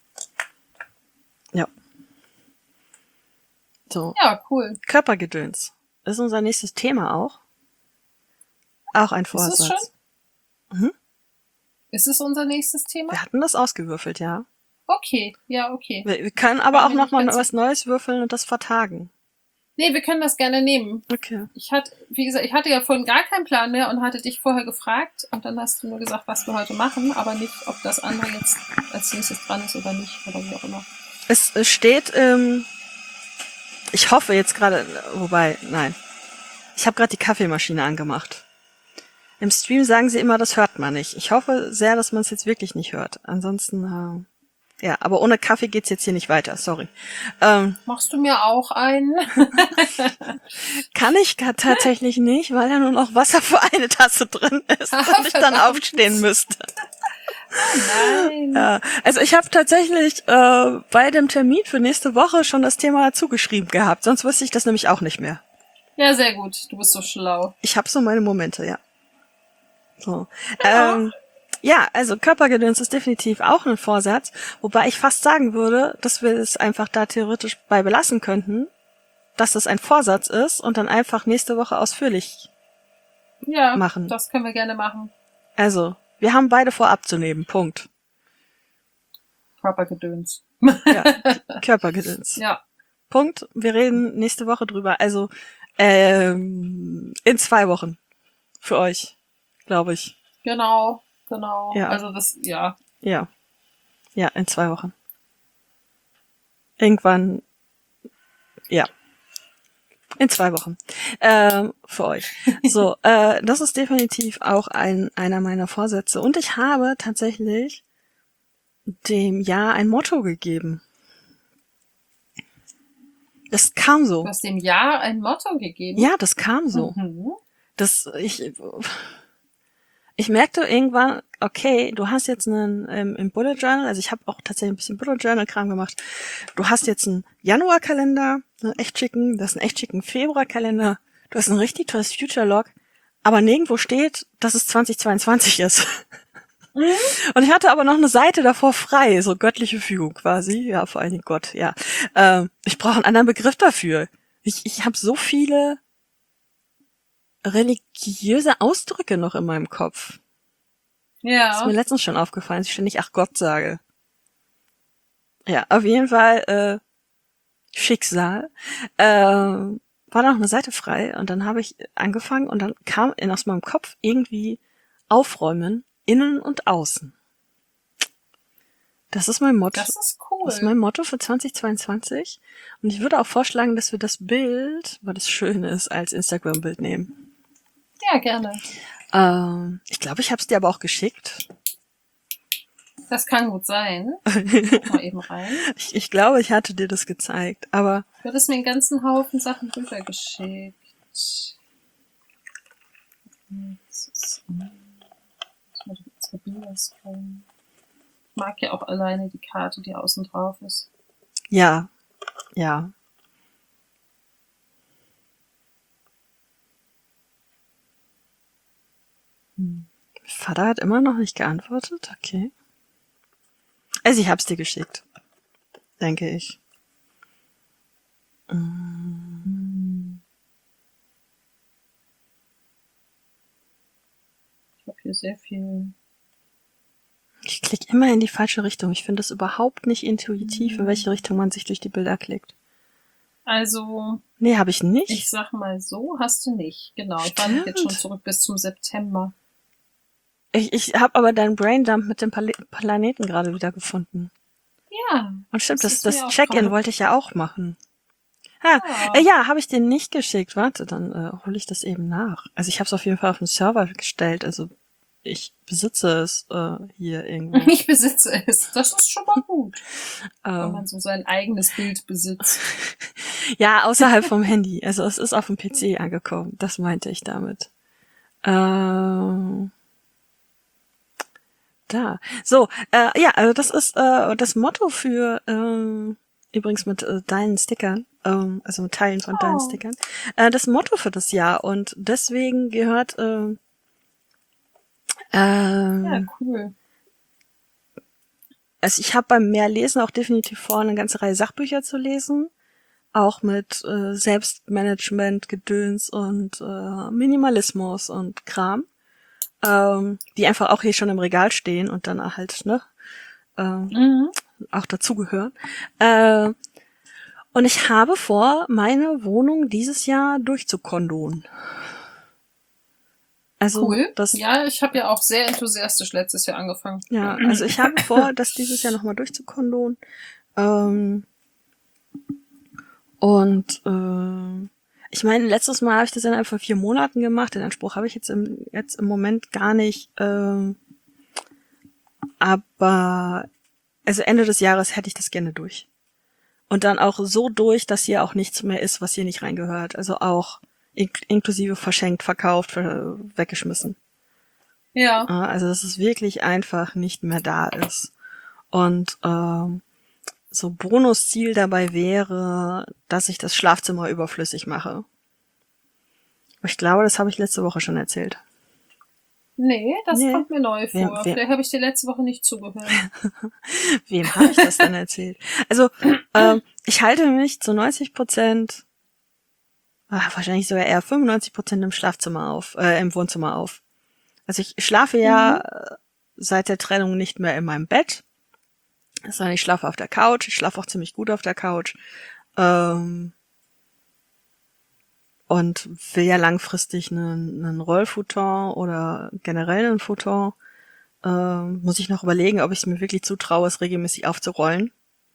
Ja. So. Ja, cool. Körpergedöns ist unser nächstes Thema auch. Auch ein Vorsatz. Ist es schon? Mhm. Ist es unser nächstes Thema? Wir hatten das ausgewürfelt, ja. Okay, ja, okay. Wir können aber War auch mir noch mal nicht ganz was Neues würfeln und das vertagen. Nee, wir können das gerne nehmen. Okay. Wie gesagt, ich hatte ja vorhin gar keinen Plan mehr und hatte dich vorher gefragt und dann hast du nur gesagt, was wir heute machen, aber nicht, ob das andere jetzt als nächstes dran ist oder nicht oder wie auch immer. Es steht, ich hoffe jetzt gerade, wobei, nein. Ich habe gerade die Kaffeemaschine angemacht. Im Stream sagen sie immer, das hört man nicht. Ich hoffe sehr, dass man es jetzt wirklich nicht hört. Ansonsten, ja, aber ohne Kaffee geht's jetzt hier nicht weiter, sorry. Machst du mir auch einen? Kann ich tatsächlich nicht, weil ja nur noch Wasser für eine Tasse drin ist und ich dann aufstehen müsste. Nein. Ja, also ich habe tatsächlich bei dem Termin für nächste Woche schon das Thema zugeschrieben gehabt, sonst wüsste ich das nämlich auch nicht mehr. Ja, sehr gut. Du bist so schlau. Ich habe so meine Momente, ja. So. Ja. Ja, also Körpergedöns ist definitiv auch ein Vorsatz, wobei ich fast sagen würde, dass wir es einfach da theoretisch bei belassen könnten, dass das ein Vorsatz ist und dann einfach nächste Woche ausführlich Ja, machen. das können wir gerne machen. Also, wir haben beide vor abzunehmen, Punkt. Körpergedöns. Ja, Körpergedöns. Ja. Punkt. Wir reden nächste Woche drüber. Also, in 2 Wochen. Für euch, glaube ich. Genau. Ja. Also das, ja. Ja. Ja, in 2 Wochen. Irgendwann, ja. In 2 Wochen. Für euch. So, das ist definitiv auch einer meiner Vorsätze. Und ich habe tatsächlich dem Jahr ein Motto gegeben. Das kam so. Du hast dem Jahr ein Motto gegeben. Ja, das kam so. Mhm. Ich merkte irgendwann, okay, du hast jetzt einen im Bullet Journal, also ich habe auch tatsächlich ein bisschen Bullet Journal Kram gemacht. Du hast jetzt einen Januar-Kalender, einen echt schicken, du hast einen echt schicken Februar-Kalender, du hast ein richtig tolles Future Log, aber nirgendwo steht, dass es 2022 ist. Mhm. Und ich hatte aber noch eine Seite davor frei, so göttliche Fügung quasi, ja, vor allen Dingen Gott, ja. Ich brauche einen anderen Begriff dafür. Ich habe so viele religiöse Ausdrücke noch in meinem Kopf. Das ist mir Ja. letztens schon aufgefallen, dass ich ständig ach Gott sage. Ja, auf jeden Fall Schicksal. War noch eine Seite frei und dann habe ich angefangen und dann kam aus meinem Kopf irgendwie Aufräumen, innen und außen. Das ist mein Motto. Das ist cool. Das ist mein Motto für 2022. Und ich würde auch vorschlagen, dass wir das Bild, weil das schön ist, als Instagram-Bild nehmen. Ja, gerne. Ich glaube, ich habe es dir aber auch geschickt. Das kann gut sein. Guck mal eben rein. Ich glaube, ich hatte dir das gezeigt, aber Du hattest mir einen ganzen Haufen Sachen rübergeschickt. Ich mag ja auch alleine die Karte, die außen drauf ist. ja. Vater hat immer noch nicht geantwortet, okay. Also ich hab's dir geschickt, denke ich. Ich habe hier sehr viel. Ich klicke immer in die falsche Richtung. Ich finde es überhaupt nicht intuitiv, in welche Richtung man sich durch die Bilder klickt. Also, Nee, habe ich nicht. ich sag mal so, hast du nicht. Genau, ich war jetzt schon Stimmt. zurück bis zum September. Ich habe aber deinen Braindump mit dem Planeten gerade wieder gefunden. Ja. Und stimmt, Das das ist mir auch Check-in gerade- wollte ich ja auch machen. Ha, Ja. ja, habe ich dir nicht geschickt. Warte, dann hole ich das eben nach. Also ich habe es auf jeden Fall auf den Server gestellt. Also ich besitze es hier irgendwo. Ich besitze es. Das ist schon mal gut, wenn Ähm, man so sein eigenes Bild besitzt. ja, außerhalb vom Handy. Also es ist auf dem PC angekommen. Das meinte ich damit. da. So, ja, also das ist das Motto für übrigens mit deinen Stickern, also mit Teilen von deinen Stickern, das Motto für das Jahr. Und deswegen gehört Ja, cool. also ich habe beim Mehrlesen auch definitiv vor, eine ganze Reihe Sachbücher zu lesen. Auch mit Selbstmanagement, Gedöns und Minimalismus und Kram. Die einfach auch hier schon im Regal stehen und dann halt, ne, auch dazugehören. Und ich habe vor, meine Wohnung dieses Jahr durchzukondon. Also Cool. das, Ja, ich habe ja auch sehr enthusiastisch letztes Jahr angefangen. ja, also ich habe vor, das dieses Jahr nochmal durchzukondon. Ich meine, letztes Mal habe ich das innerhalb von 4 Monaten gemacht. Den Anspruch habe ich jetzt im Moment gar nicht. Aber also Ende des Jahres hätte ich das gerne durch. Und dann auch so durch, dass hier auch nichts mehr ist, was hier nicht reingehört. Also auch inklusive verschenkt, verkauft, weggeschmissen. Ja. Also dass es wirklich einfach nicht mehr da ist. Und so Bonusziel dabei wäre, dass ich das Schlafzimmer überflüssig mache. Aber ich glaube, das habe ich letzte Woche schon erzählt. Nee, das Nee. kommt mir neu vor. Wer- Vielleicht habe ich dir letzte Woche nicht zugehört. Wem habe ich das denn erzählt? Also, ich halte mich zu 90%, wahrscheinlich sogar eher 95% im Schlafzimmer auf, im Wohnzimmer auf. Also ich schlafe ja seit der Trennung nicht mehr in meinem Bett, sondern ich schlafe auf der Couch. Ich schlafe auch ziemlich gut auf der Couch. Und will ja langfristig einen Rollfuton oder generell einen Futon. Muss ich noch überlegen, ob ich es mir wirklich zutraue, es regelmäßig aufzurollen.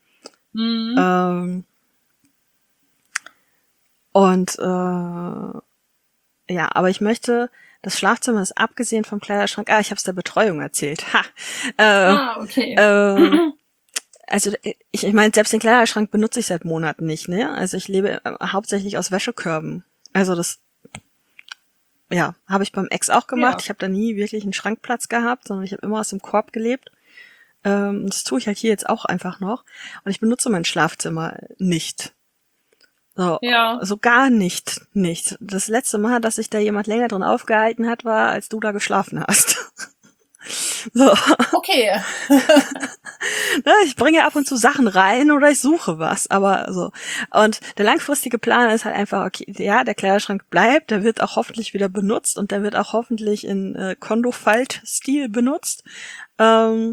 Ja, aber ich möchte, das Schlafzimmer ist abgesehen vom Kleiderschrank, ich habe es der Betreuung erzählt. Okay. Also ich meine, selbst den Kleiderschrank benutze ich seit Monaten nicht, ne? Also ich lebe hauptsächlich aus Wäschekörben. Also das, ja, habe ich beim Ex auch gemacht. Ja. Ich habe da nie wirklich einen Schrankplatz gehabt, sondern ich habe immer aus dem Korb gelebt. Das tue ich halt hier jetzt auch einfach noch. Und ich benutze mein Schlafzimmer nicht. So, Ja. so gar nicht. Das letzte Mal, dass sich da jemand länger drin aufgehalten hat, war, als du da geschlafen hast. So. Okay. Ne, ich bringe ab und zu Sachen rein oder ich suche was, aber so. Und der langfristige Plan ist halt einfach, okay, ja, der Kleiderschrank bleibt, der wird auch hoffentlich wieder benutzt und der wird auch hoffentlich in Kondo-Falt-Stil benutzt. Und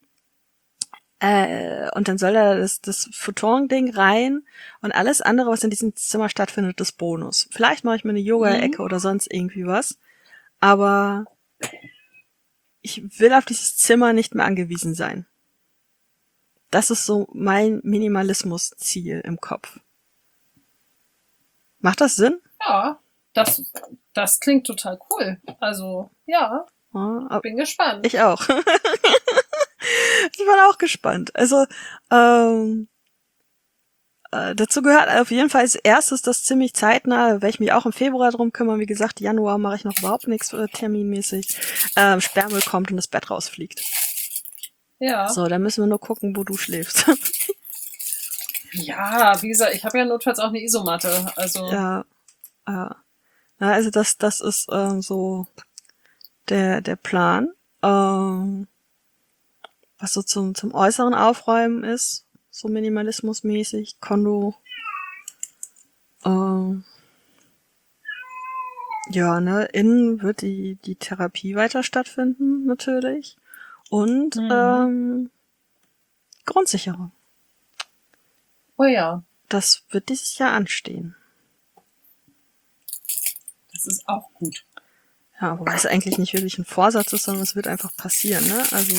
dann soll da das Futon-Ding rein und alles andere, was in diesem Zimmer stattfindet, ist Bonus. Vielleicht mache ich mir eine Yoga-Ecke oder sonst irgendwie was, aber ich will auf dieses Zimmer nicht mehr angewiesen sein. Das ist so mein Minimalismus-Ziel im Kopf. Macht das Sinn? Ja. Das klingt total cool. Also, ja. Ja, Bin gespannt. ich auch. Ich bin auch gespannt. Also, dazu gehört auf jeden Fall als erstes das ziemlich zeitnah, werde ich mich auch im Februar drum kümmern. Wie gesagt, Januar mache ich noch überhaupt nichts terminmäßig. Sperrmüll kommt und das Bett rausfliegt. Ja. So, dann müssen wir nur gucken, wo du schläfst. Ja, wie gesagt, ich habe ja notfalls auch eine Isomatte. Also, Ja, ja, also das ist so der Plan. Was so zum äußeren Aufräumen ist, so minimalismusmäßig, Kondo. Ja, ne, innen wird die Therapie weiter stattfinden, natürlich. Und Grundsicherung. oh ja, Das wird dieses Jahr anstehen. das ist auch gut. Ja, wobei es eigentlich nicht wirklich ein Vorsatz ist, sondern es wird einfach passieren, ne? Also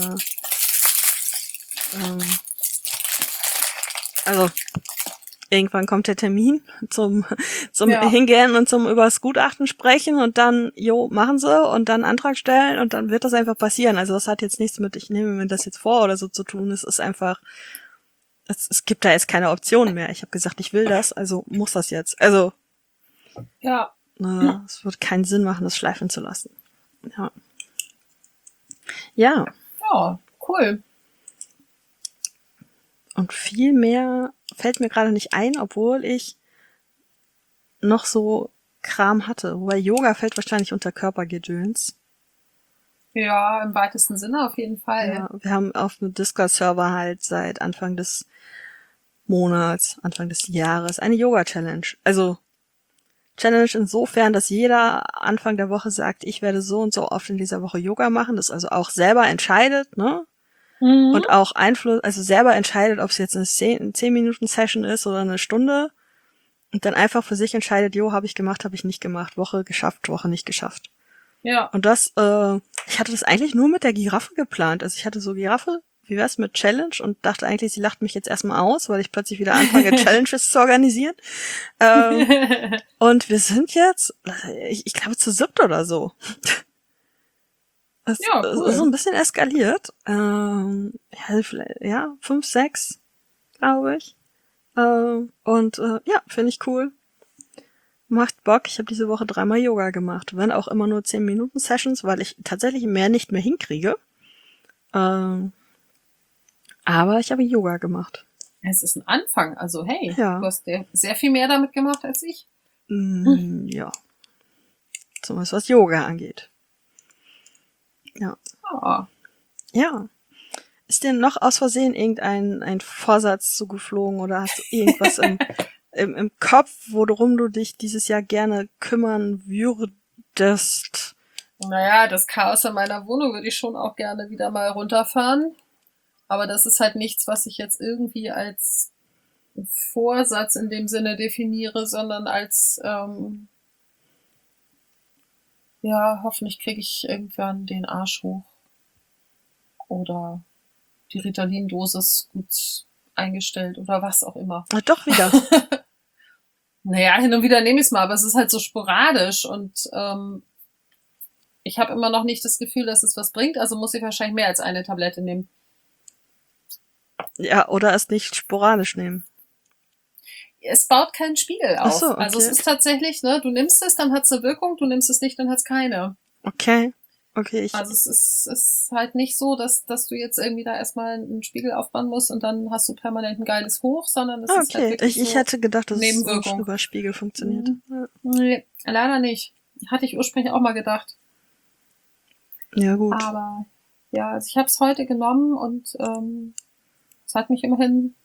also irgendwann kommt der Termin zum Ja. Hingehen und zum übers Gutachten sprechen und dann, machen sie und dann Antrag stellen und dann wird das einfach passieren. Also das hat jetzt nichts mit, ich nehme mir das jetzt vor oder so zu tun. Es ist einfach, es gibt da jetzt keine Option mehr. Ich habe gesagt, ich will das, also muss das jetzt. Also Ja. es wird keinen Sinn machen, das schleifen zu lassen. Ja. Ja. Ja, cool. Und viel mehr fällt mir gerade nicht ein, obwohl ich noch so Kram hatte. Wobei Yoga fällt wahrscheinlich unter Körpergedöns. Ja, im weitesten Sinne auf jeden Fall. Ja, wir haben auf dem Discord-Server halt seit Anfang des Monats, Anfang des Jahres eine Yoga-Challenge. Also Challenge insofern, dass jeder Anfang der Woche sagt, ich werde so und so oft in dieser Woche Yoga machen, das also auch selber entscheidet, ne? Und auch also selber entscheidet, ob es jetzt eine 10-Minuten-Session ist oder eine Stunde. Und dann einfach für sich entscheidet, habe ich gemacht, habe ich nicht gemacht, Woche geschafft, Woche nicht geschafft. Ja. Und ich hatte das eigentlich nur mit der Giraffe geplant. Also ich hatte so Giraffe, wie wär's mit Challenge und dachte eigentlich, sie lacht mich jetzt erstmal aus, weil ich plötzlich wieder anfange, Challenges zu organisieren. Und wir sind jetzt, ich glaube, zu 7 oder so. Es Ja, cool. ist so ein bisschen eskaliert. 5, 6, glaube ich. Und finde ich cool. Macht Bock. Ich habe diese Woche 3-mal Yoga gemacht. Wenn auch immer nur 10-Minuten-Sessions, weil ich tatsächlich mehr nicht mehr hinkriege. Aber ich habe Yoga gemacht. Es ist ein Anfang. Also hey, Ja. du hast sehr viel mehr damit gemacht als ich. Ja. Zumindest was Yoga angeht. Ja. Ja. Ja. Ist dir noch aus Versehen ein Vorsatz zugeflogen oder hast du irgendwas im Kopf, worum du dich dieses Jahr gerne kümmern würdest? Naja, das Chaos in meiner Wohnung würde ich schon auch gerne wieder mal runterfahren. Aber das ist halt nichts, was ich jetzt irgendwie als Vorsatz in dem Sinne definiere, sondern als, hoffentlich kriege ich irgendwann den Arsch hoch. Oder die Ritalin-Dosis gut eingestellt oder was auch immer. Na, doch wieder. Naja, hin und wieder nehme ich es mal, aber es ist halt so sporadisch und ich habe immer noch nicht das Gefühl, dass es was bringt, also muss ich wahrscheinlich mehr als eine Tablette nehmen. Ja, oder es nicht sporadisch nehmen. Es baut keinen Spiegel auf. Ach so, okay. Also es ist tatsächlich, ne, du nimmst es, dann hat es eine Wirkung, du nimmst es nicht, dann hat es keine. Okay, Also es ist halt nicht so, dass du jetzt irgendwie da erstmal einen Spiegel aufbauen musst und dann hast du permanent ein geiles Hoch, sondern es ist halt wirklich ich so hätte gedacht, dass es so Nebenwirkung. über Spiegel funktioniert. Ja. Nee, leider nicht. Hatte ich ursprünglich auch mal gedacht. Ja, gut. Aber ja, also ich habe es heute genommen und es hat mich immerhin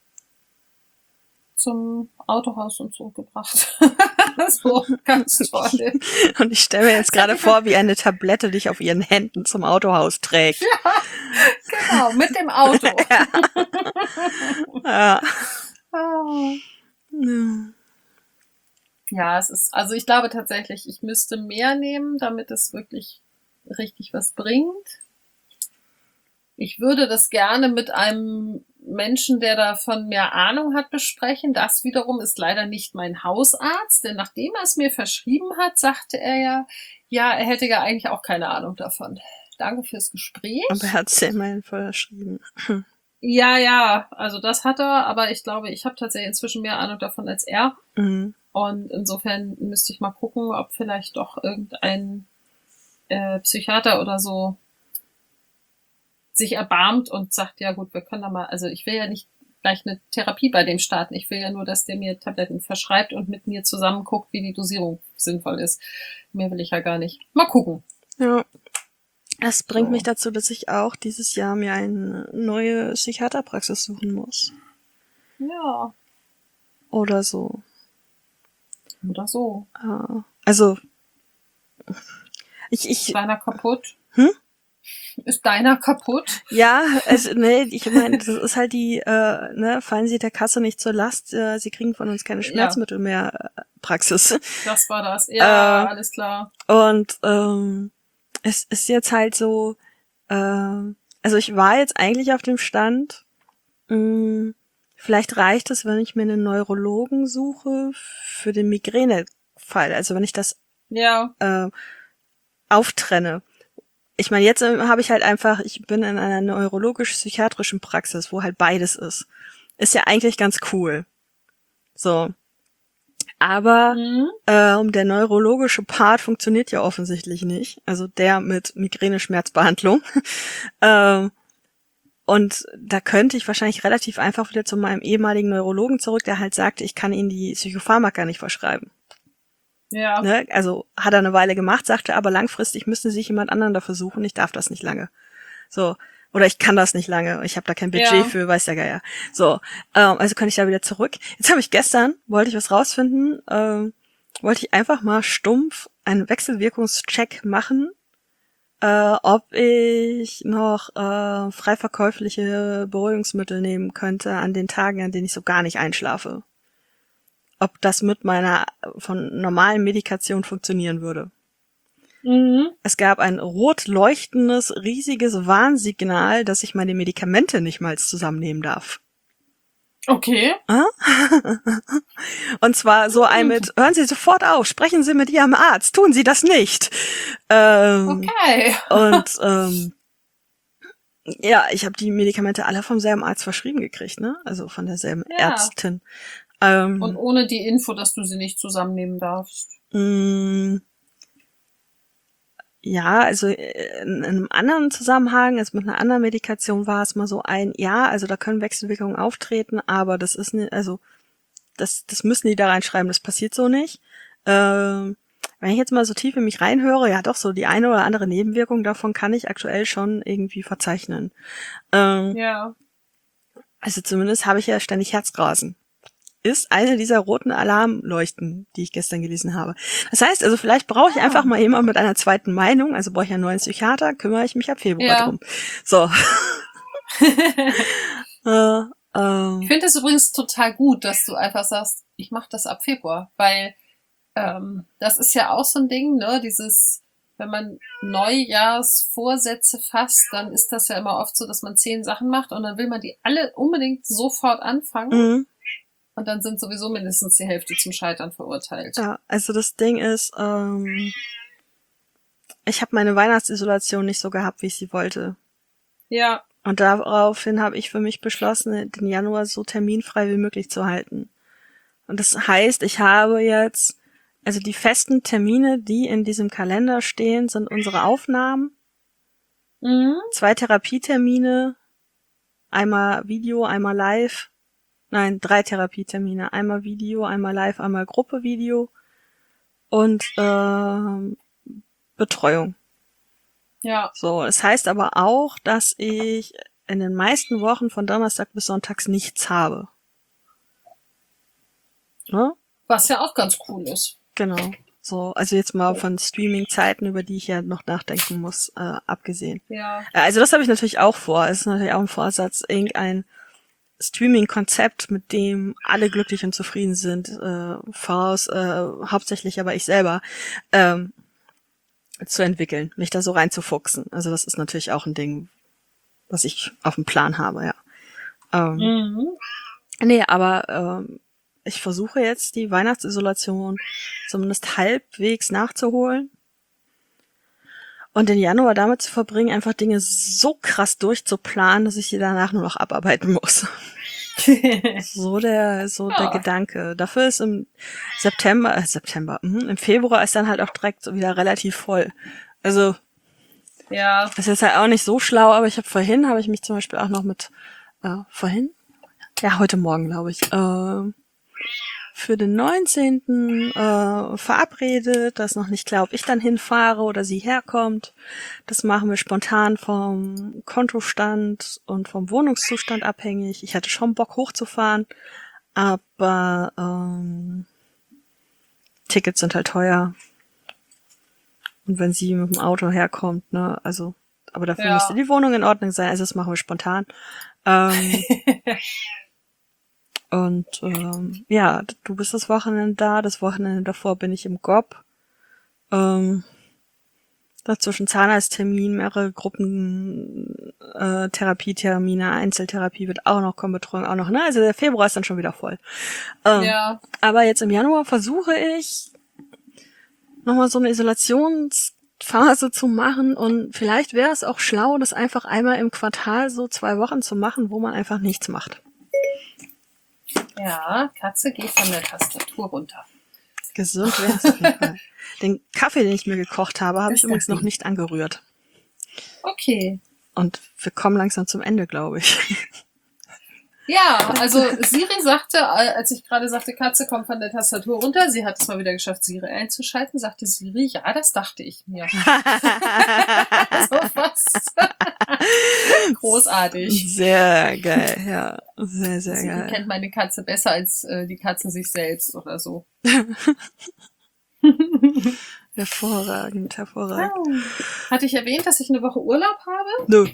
zum Autohaus und zurückgebracht. So, ganz toll. Und ich stelle mir jetzt gerade vor, wie eine Tablette dich auf ihren Händen zum Autohaus trägt. Ja, genau, mit dem Auto. Ja. Ah. Ja, es ist, also ich glaube tatsächlich, ich müsste mehr nehmen, damit es wirklich richtig was bringt. Ich würde das gerne mit einem Menschen, der davon mehr Ahnung hat, besprechen. Das wiederum ist leider nicht mein Hausarzt, denn nachdem er es mir verschrieben hat, sagte er er hätte ja eigentlich auch keine Ahnung davon. Danke fürs Gespräch. Aber er hat es ja immerhin verschrieben. Ja, also das hat er, aber ich glaube, ich habe tatsächlich inzwischen mehr Ahnung davon als er. Mhm. Und insofern müsste ich mal gucken, ob vielleicht doch irgendein Psychiater oder so sich erbarmt und sagt, ja gut, wir können da mal, also ich will ja nicht gleich eine Therapie bei dem starten, ich will ja nur, dass der mir Tabletten verschreibt und mit mir zusammen guckt, wie die Dosierung sinnvoll ist. Mehr will ich ja gar nicht. Mal gucken. Ja. Das bringt mich dazu, dass ich auch dieses Jahr mir eine neue Psychiaterpraxis suchen muss. Ja. Oder so. Oder so. Also, Ist deiner kaputt? Hm? Ist deiner kaputt? Ja, also, ich meine, das ist halt die, fallen Sie der Kasse nicht zur Last, Sie kriegen von uns keine Schmerzmittel mehr, Praxis. Das war das. Ja, alles klar. Und es ist jetzt halt so, also ich war jetzt eigentlich auf dem Stand, vielleicht reicht es, wenn ich mir einen Neurologen suche für den Migränefall. Also wenn ich das auftrenne. Ich meine, jetzt habe ich halt einfach, ich bin in einer neurologisch-psychiatrischen Praxis, wo halt beides ist. Ist ja eigentlich ganz cool. So. Aber Mhm. der neurologische Part funktioniert ja offensichtlich nicht. Also der mit Migräne-Schmerzbehandlung. Und da könnte ich wahrscheinlich relativ einfach wieder zu meinem ehemaligen Neurologen zurück, der halt sagte, ich kann Ihnen die Psychopharmaka nicht verschreiben. Ja. Ne? Also hat er eine Weile gemacht, sagte aber langfristig müsste sich jemand anderen dafür suchen, ich darf das nicht lange. So. Oder ich kann das nicht lange, ich habe da kein Budget Ja. für, weiß der Geier. So, also kann ich da wieder zurück. Jetzt habe ich gestern, wollte ich was rausfinden, wollte ich einfach mal stumpf einen Wechselwirkungscheck machen, ob ich noch frei verkäufliche Beruhigungsmittel nehmen könnte an den Tagen, an denen ich so gar nicht einschlafe. Ob das mit meiner von normalen Medikation funktionieren würde. Mhm. Es gab ein rot leuchtendes, riesiges Warnsignal, dass ich meine Medikamente nicht mal zusammennehmen darf. Okay. Und zwar so ein mit, hören Sie sofort auf, sprechen Sie mit Ihrem Arzt, tun Sie das nicht. Okay. Und ja, ich habe die Medikamente alle vom selben Arzt verschrieben gekriegt, ne? Also von derselben Ja. Ärztin. Und ohne die Info, dass du sie nicht zusammennehmen darfst. Ja, also in einem anderen Zusammenhang, also mit einer anderen Medikation war es mal so ja, also da können Wechselwirkungen auftreten, aber das ist nicht, also das müssen die da reinschreiben, das passiert so nicht. Wenn ich jetzt mal so tief in mich reinhöre, ja doch, so die eine oder andere Nebenwirkung davon kann ich aktuell schon irgendwie verzeichnen. Ja. Also zumindest habe ich ja ständig Herzrasen. Ist eine dieser roten Alarmleuchten, die ich gestern gelesen habe. Das heißt, also vielleicht brauche ich einfach mal jemand mit einer zweiten Meinung, also brauche ich einen neuen Psychiater, kümmere ich mich ab Februar drum. So. Ich finde es übrigens total gut, dass du einfach sagst, ich mache das ab Februar, weil das ist ja auch so ein Ding, ne, wenn man Neujahrsvorsätze fasst, dann ist das ja immer oft so, dass man 10 Sachen macht und dann will man die alle unbedingt sofort anfangen. Und dann sind sowieso mindestens die Hälfte zum Scheitern verurteilt. Ja, also das Ding ist, ich habe meine Weihnachtsisolation nicht so gehabt, wie ich sie wollte. Ja. Und daraufhin habe ich für mich beschlossen, den Januar so terminfrei wie möglich zu halten. Und das heißt, ich habe jetzt, also die festen Termine, die in diesem Kalender stehen, sind unsere Aufnahmen, 2 Therapietermine, einmal Video, einmal live. Nein, 3 Therapietermine. Einmal Video, einmal live, einmal Gruppevideo und Betreuung. Ja. So, das heißt aber auch, dass ich in den meisten Wochen von Donnerstag bis Sonntags nichts habe. Ne? Was ja auch ganz cool ist. Genau. So, also jetzt mal von Streaming-Zeiten, über die ich ja noch nachdenken muss, abgesehen. Ja. Also das habe ich natürlich auch vor. Es ist natürlich auch ein Vorsatz, irgendein Streaming-Konzept, mit dem alle glücklich und zufrieden sind, hauptsächlich aber ich selber, zu entwickeln, mich da so reinzufuchsen. Also das ist natürlich auch ein Ding, was ich auf dem Plan habe, ja. Nee, aber ich versuche jetzt die Weihnachtsisolation zumindest halbwegs nachzuholen und den Januar damit zu verbringen, einfach Dinge so krass durchzuplanen, dass ich sie danach nur noch abarbeiten muss. So der Gedanke. Dafür ist im im Februar ist dann halt auch direkt so wieder relativ voll. Also, ja. Das ist halt auch nicht so schlau, aber vorhin habe ich mich zum Beispiel auch noch mit, heute Morgen, glaube ich, für den 19. Verabredet. Das ist noch nicht klar, ob ich dann hinfahre oder sie herkommt. Das machen wir spontan vom Kontostand und vom Wohnungszustand abhängig. Ich hatte schon Bock hochzufahren, aber Tickets sind halt teuer. Und wenn sie mit dem Auto herkommt, ne, also, aber dafür müsste die Wohnung in Ordnung sein, also das machen wir spontan. Und ja, du bist das Wochenende da, das Wochenende davor bin ich im GOP. Dazwischen Zahnarzttermin, mehrere Gruppen, Therapietermine, Einzeltherapie wird auch noch kommen, Betreuung auch noch, ne? Also der Februar ist dann schon wieder voll. Ja. Aber jetzt im Januar versuche ich nochmal so eine Isolationsphase zu machen und vielleicht wäre es auch schlau, das einfach einmal im Quartal so 2 Wochen zu machen, wo man einfach nichts macht. Ja, Katze, geh von der Tastatur runter. Gesund wäre es auf jeden Fall. Den Kaffee, den ich mir gekocht habe ich Ist übrigens das noch nicht angerührt. Okay. Und wir kommen langsam zum Ende, glaube ich. Ja, also Siri sagte, als ich gerade sagte, Katze kommt von der Tastatur runter, sie hat es mal wieder geschafft, Siri einzuschalten, sagte Siri, ja, das dachte ich mir. So was. Großartig. Sehr geil, ja. Sehr, sehr Siri geil. kennt meine Katze besser als die Katze sich selbst oder so. Hervorragend, hervorragend. Hatte ich erwähnt, dass ich eine Woche Urlaub habe? Nö.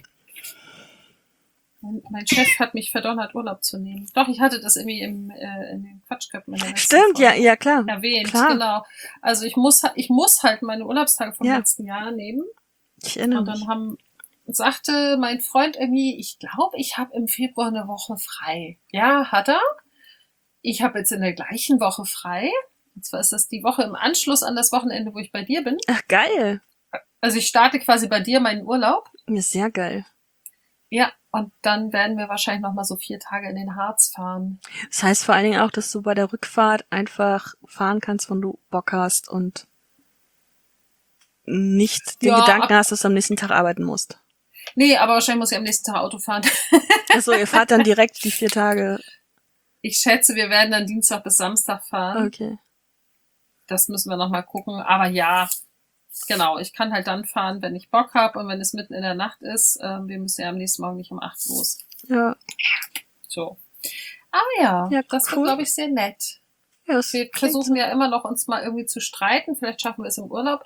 Mein Chef hat mich verdonnert, Urlaub zu nehmen. Doch, ich hatte das irgendwie in den Quatschköpfen in der letzten Stimmt, Folge ja, klar. erwähnt. Klar. Genau. Also ich muss halt meine Urlaubstage vom Ja. letzten Jahr nehmen. Ich erinnere Und mich. dann sagte mein Freund irgendwie, ich glaube, ich habe im Februar eine Woche frei. Ja, hat er. Ich habe jetzt in der gleichen Woche frei. Und zwar ist das die Woche im Anschluss an das Wochenende, wo ich bei dir bin. Ach, geil. Also ich starte quasi bei dir meinen Urlaub. Ja, sehr geil. Ja, und dann werden wir wahrscheinlich noch mal so 4 Tage in den Harz fahren. Das heißt vor allen Dingen auch, dass du bei der Rückfahrt einfach fahren kannst, wenn du Bock hast und nicht den Ja, Gedanken hast, dass du am nächsten Tag arbeiten musst. Nee, aber wahrscheinlich muss ich am nächsten Tag Auto fahren. Achso, ihr fahrt dann direkt die 4 Tage. Ich schätze, wir werden dann Dienstag bis Samstag fahren. Okay. Das müssen wir noch mal gucken. Aber ja, genau. Ich kann halt dann fahren, wenn ich Bock habe und wenn es mitten in der Nacht ist. Wir müssen ja am nächsten Morgen nicht um 8 los. Ja. So. Aber ja, Ja, das cool. wird, glaube ich, sehr nett. Ja, das Wir klingt versuchen ja immer noch, uns mal irgendwie zu streiten. Vielleicht schaffen wir es im Urlaub.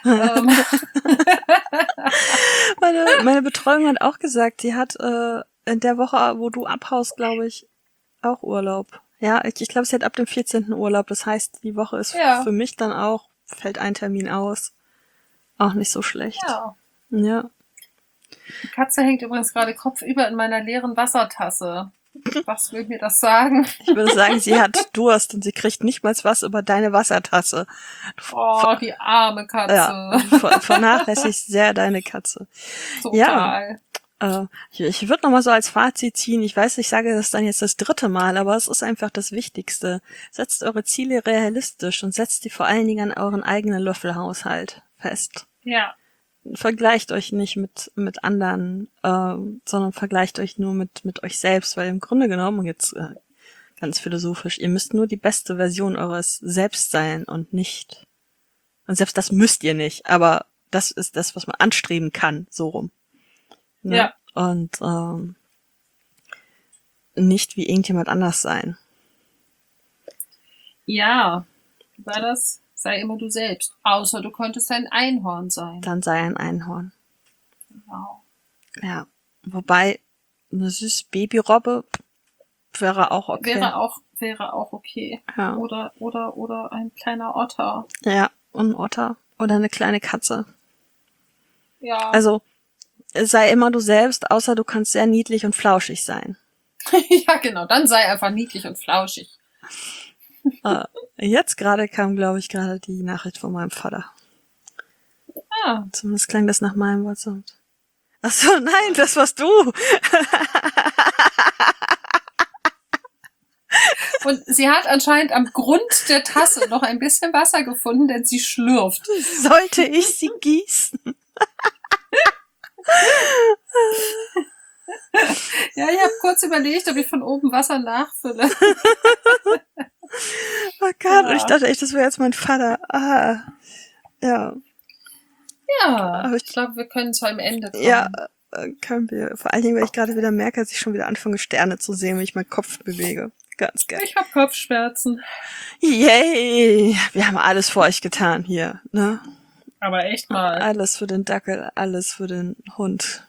Meine Betreuung hat auch gesagt, die hat in der Woche, wo du abhaust, glaube ich, auch Urlaub. Ja, ich glaube, sie hat ab dem 14. Urlaub. Das heißt, die Woche ist Ja. für mich dann auch, fällt ein Termin aus. Auch nicht so schlecht. Ja. Ja. Die Katze hängt übrigens gerade kopfüber in meiner leeren Wassertasse. Was will mir das sagen? Ich würde sagen, sie hat Durst und sie kriegt nicht mal was über deine Wassertasse. Oh, die arme Katze. Ja, vernachlässigt sehr deine Katze. Total. Ich würde noch mal so als Fazit ziehen, ich weiß, ich sage das dann jetzt das 3. Mal, aber es ist einfach das Wichtigste. Setzt eure Ziele realistisch und setzt die vor allen Dingen an euren eigenen Löffelhaushalt fest. Ja. Vergleicht euch nicht mit anderen, sondern vergleicht euch nur mit euch selbst, weil im Grunde genommen, jetzt ganz philosophisch, ihr müsst nur die beste Version eures Selbst sein und nicht, und selbst das müsst ihr nicht, aber das ist das, was man anstreben kann, so rum. Ne? Ja. Und nicht wie irgendjemand anders sein. Ja. Wie war das? Sei immer du selbst. Außer du könntest ein Einhorn sein. Dann sei ein Einhorn. Genau. Ja. Wobei, eine süße Babyrobbe wäre auch okay. Wäre auch okay. Ja. Oder ein kleiner Otter. Ja, und ein Otter. Oder eine kleine Katze. Ja. Also, sei immer du selbst, außer du kannst sehr niedlich und flauschig sein. Ja, genau. Dann sei einfach niedlich und flauschig. Jetzt gerade kam, glaube ich, gerade die Nachricht von meinem Vater. Ah. Zumindest klang das nach meinem WhatsApp. Ach so, nein, das warst du. Und sie hat anscheinend am Grund der Tasse noch ein bisschen Wasser gefunden, denn sie schlürft. Sollte ich sie gießen? Ja, ich habe kurz überlegt, ob ich von oben Wasser nachfülle. Oh Gott, und ich dachte echt, das wäre jetzt mein Vater. Ah, ja. Ja, Aber ich glaube, wir können zu einem Ende kommen. Ja, können wir. Vor allen Dingen, weil ich gerade wieder merke, dass ich schon wieder anfange, Sterne zu sehen, wenn ich meinen Kopf bewege. Ganz geil. Ich habe Kopfschmerzen. Yay! Wir haben alles für euch getan hier, ne? Aber echt mal. Alles für den Dackel, alles für den Hund.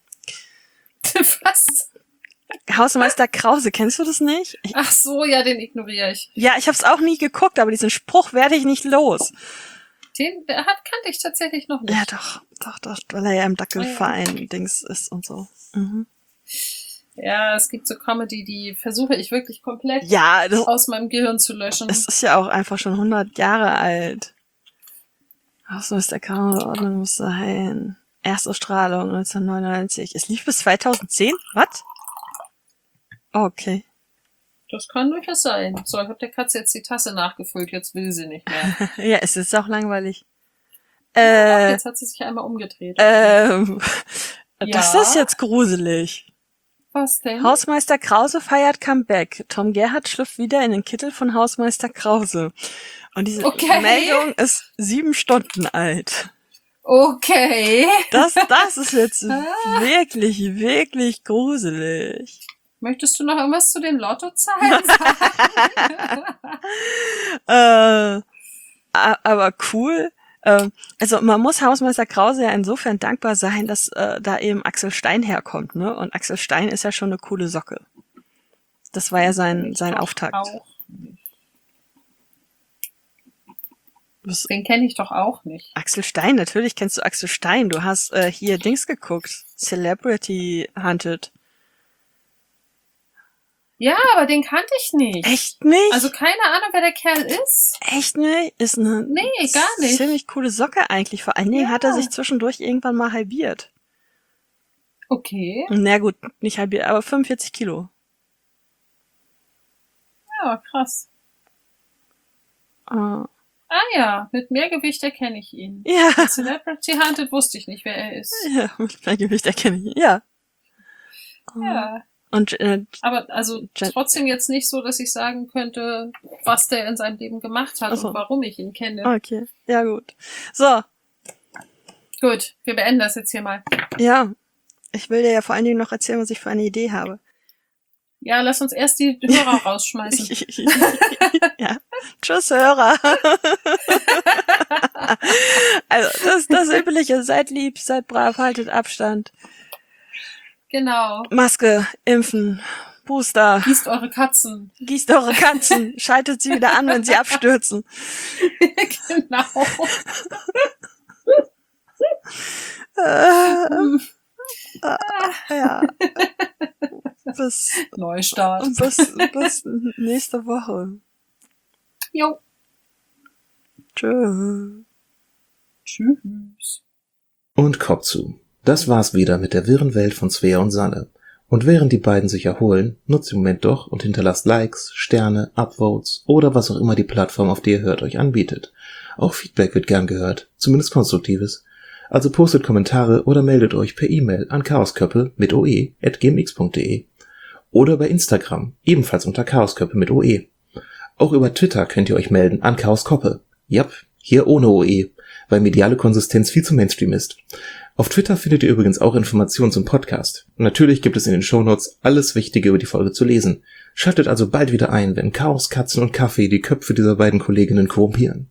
Was? Hausmeister Krause, kennst du das nicht? Ach so, ja, den ignoriere ich. Ja, ich hab's auch nie geguckt, aber diesen Spruch werde ich nicht los. Kannte ich tatsächlich noch nicht. Ja, doch, weil er ja im Dackelverein Dings ist und so. Mhm. Ja, es gibt so Comedy, die versuche ich wirklich komplett Ja, aus meinem Gehirn zu löschen. es ist ja auch einfach schon 100 Jahre alt. Hausmeister Krause, Ordnung muss sein. Erstausstrahlung 1999. Es lief bis 2010? Was? Okay. Das kann durchaus sein. So, ich habe der Katze jetzt die Tasse nachgefüllt, jetzt will sie nicht mehr. Ja, es ist auch langweilig. Jetzt hat sie sich einmal umgedreht. Das ist jetzt gruselig. Was denn? Hausmeister Krause feiert Comeback. Tom Gerhardt schlüpft wieder in den Kittel von Hausmeister Krause. Und diese Meldung ist 7 Stunden alt. Okay. Das ist jetzt wirklich, wirklich gruselig. Möchtest du noch irgendwas zu den Lottozahlen sagen? Aber cool. Also man muss Hausmeister Krause ja insofern dankbar sein, dass da eben Axel Stein herkommt, ne? Und Axel Stein ist ja schon eine coole Socke. Das war ja sein Auftakt. Auch nicht. Den kenne ich doch auch nicht. Axel Stein, natürlich kennst du Axel Stein. Du hast hier Dings geguckt. Celebrity Hunted. Ja, aber den kannte ich nicht. Echt nicht? Also keine Ahnung, wer der Kerl ist. Echt nicht? Ist eine gar nicht. Ziemlich coole Socke eigentlich. Vor allen Dingen hat er sich zwischendurch irgendwann mal halbiert. Okay. Na gut, nicht halbiert, aber 45 Kilo. Ja, krass. Ah ja, mit Mehrgewicht erkenne ich ihn. Ja. Celebrity Hunted wusste ich nicht, wer er ist. Ja, mit Mehrgewicht erkenne ich ihn. Ja. Ja. Und aber also trotzdem jetzt nicht so, dass ich sagen könnte, was der in seinem Leben gemacht hat und warum ich ihn kenne. Okay, ja gut. So. Gut, wir beenden das jetzt hier mal. Ja, ich will dir ja vor allen Dingen noch erzählen, was ich für eine Idee habe. Ja, lass uns erst die Hörer rausschmeißen. Ja. Tschüss, Hörer. Also, das Übliche. Seid lieb, seid brav, haltet Abstand. Genau. Maske, impfen, Booster. Gießt eure Katzen. Schaltet sie wieder an, wenn sie abstürzen. Genau. Ja. Bis Neustart. Bis nächste Woche. Jo. Tschüss. Und Kopf zu. Das war's wieder mit der wirren Welt von Svea und Sanne. Und während die beiden sich erholen, nutzt den Moment doch und hinterlasst Likes, Sterne, Upvotes oder was auch immer die Plattform, auf der ihr hört, euch anbietet. Auch Feedback wird gern gehört, zumindest konstruktives. Also postet Kommentare oder meldet euch per E-Mail an chaosköppe@gmx.de oder bei Instagram, ebenfalls unter chaosköppe mit OE. Auch über Twitter könnt ihr euch melden an chaoskoppe. Jap, hier ohne OE, weil mediale Konsistenz viel zu Mainstream ist. Auf Twitter findet ihr übrigens auch Informationen zum Podcast. Natürlich gibt es in den Shownotes alles Wichtige über die Folge zu lesen. Schaltet also bald wieder ein, wenn Chaos, Katzen und Kaffee die Köpfe dieser beiden Kolleginnen korrumpieren.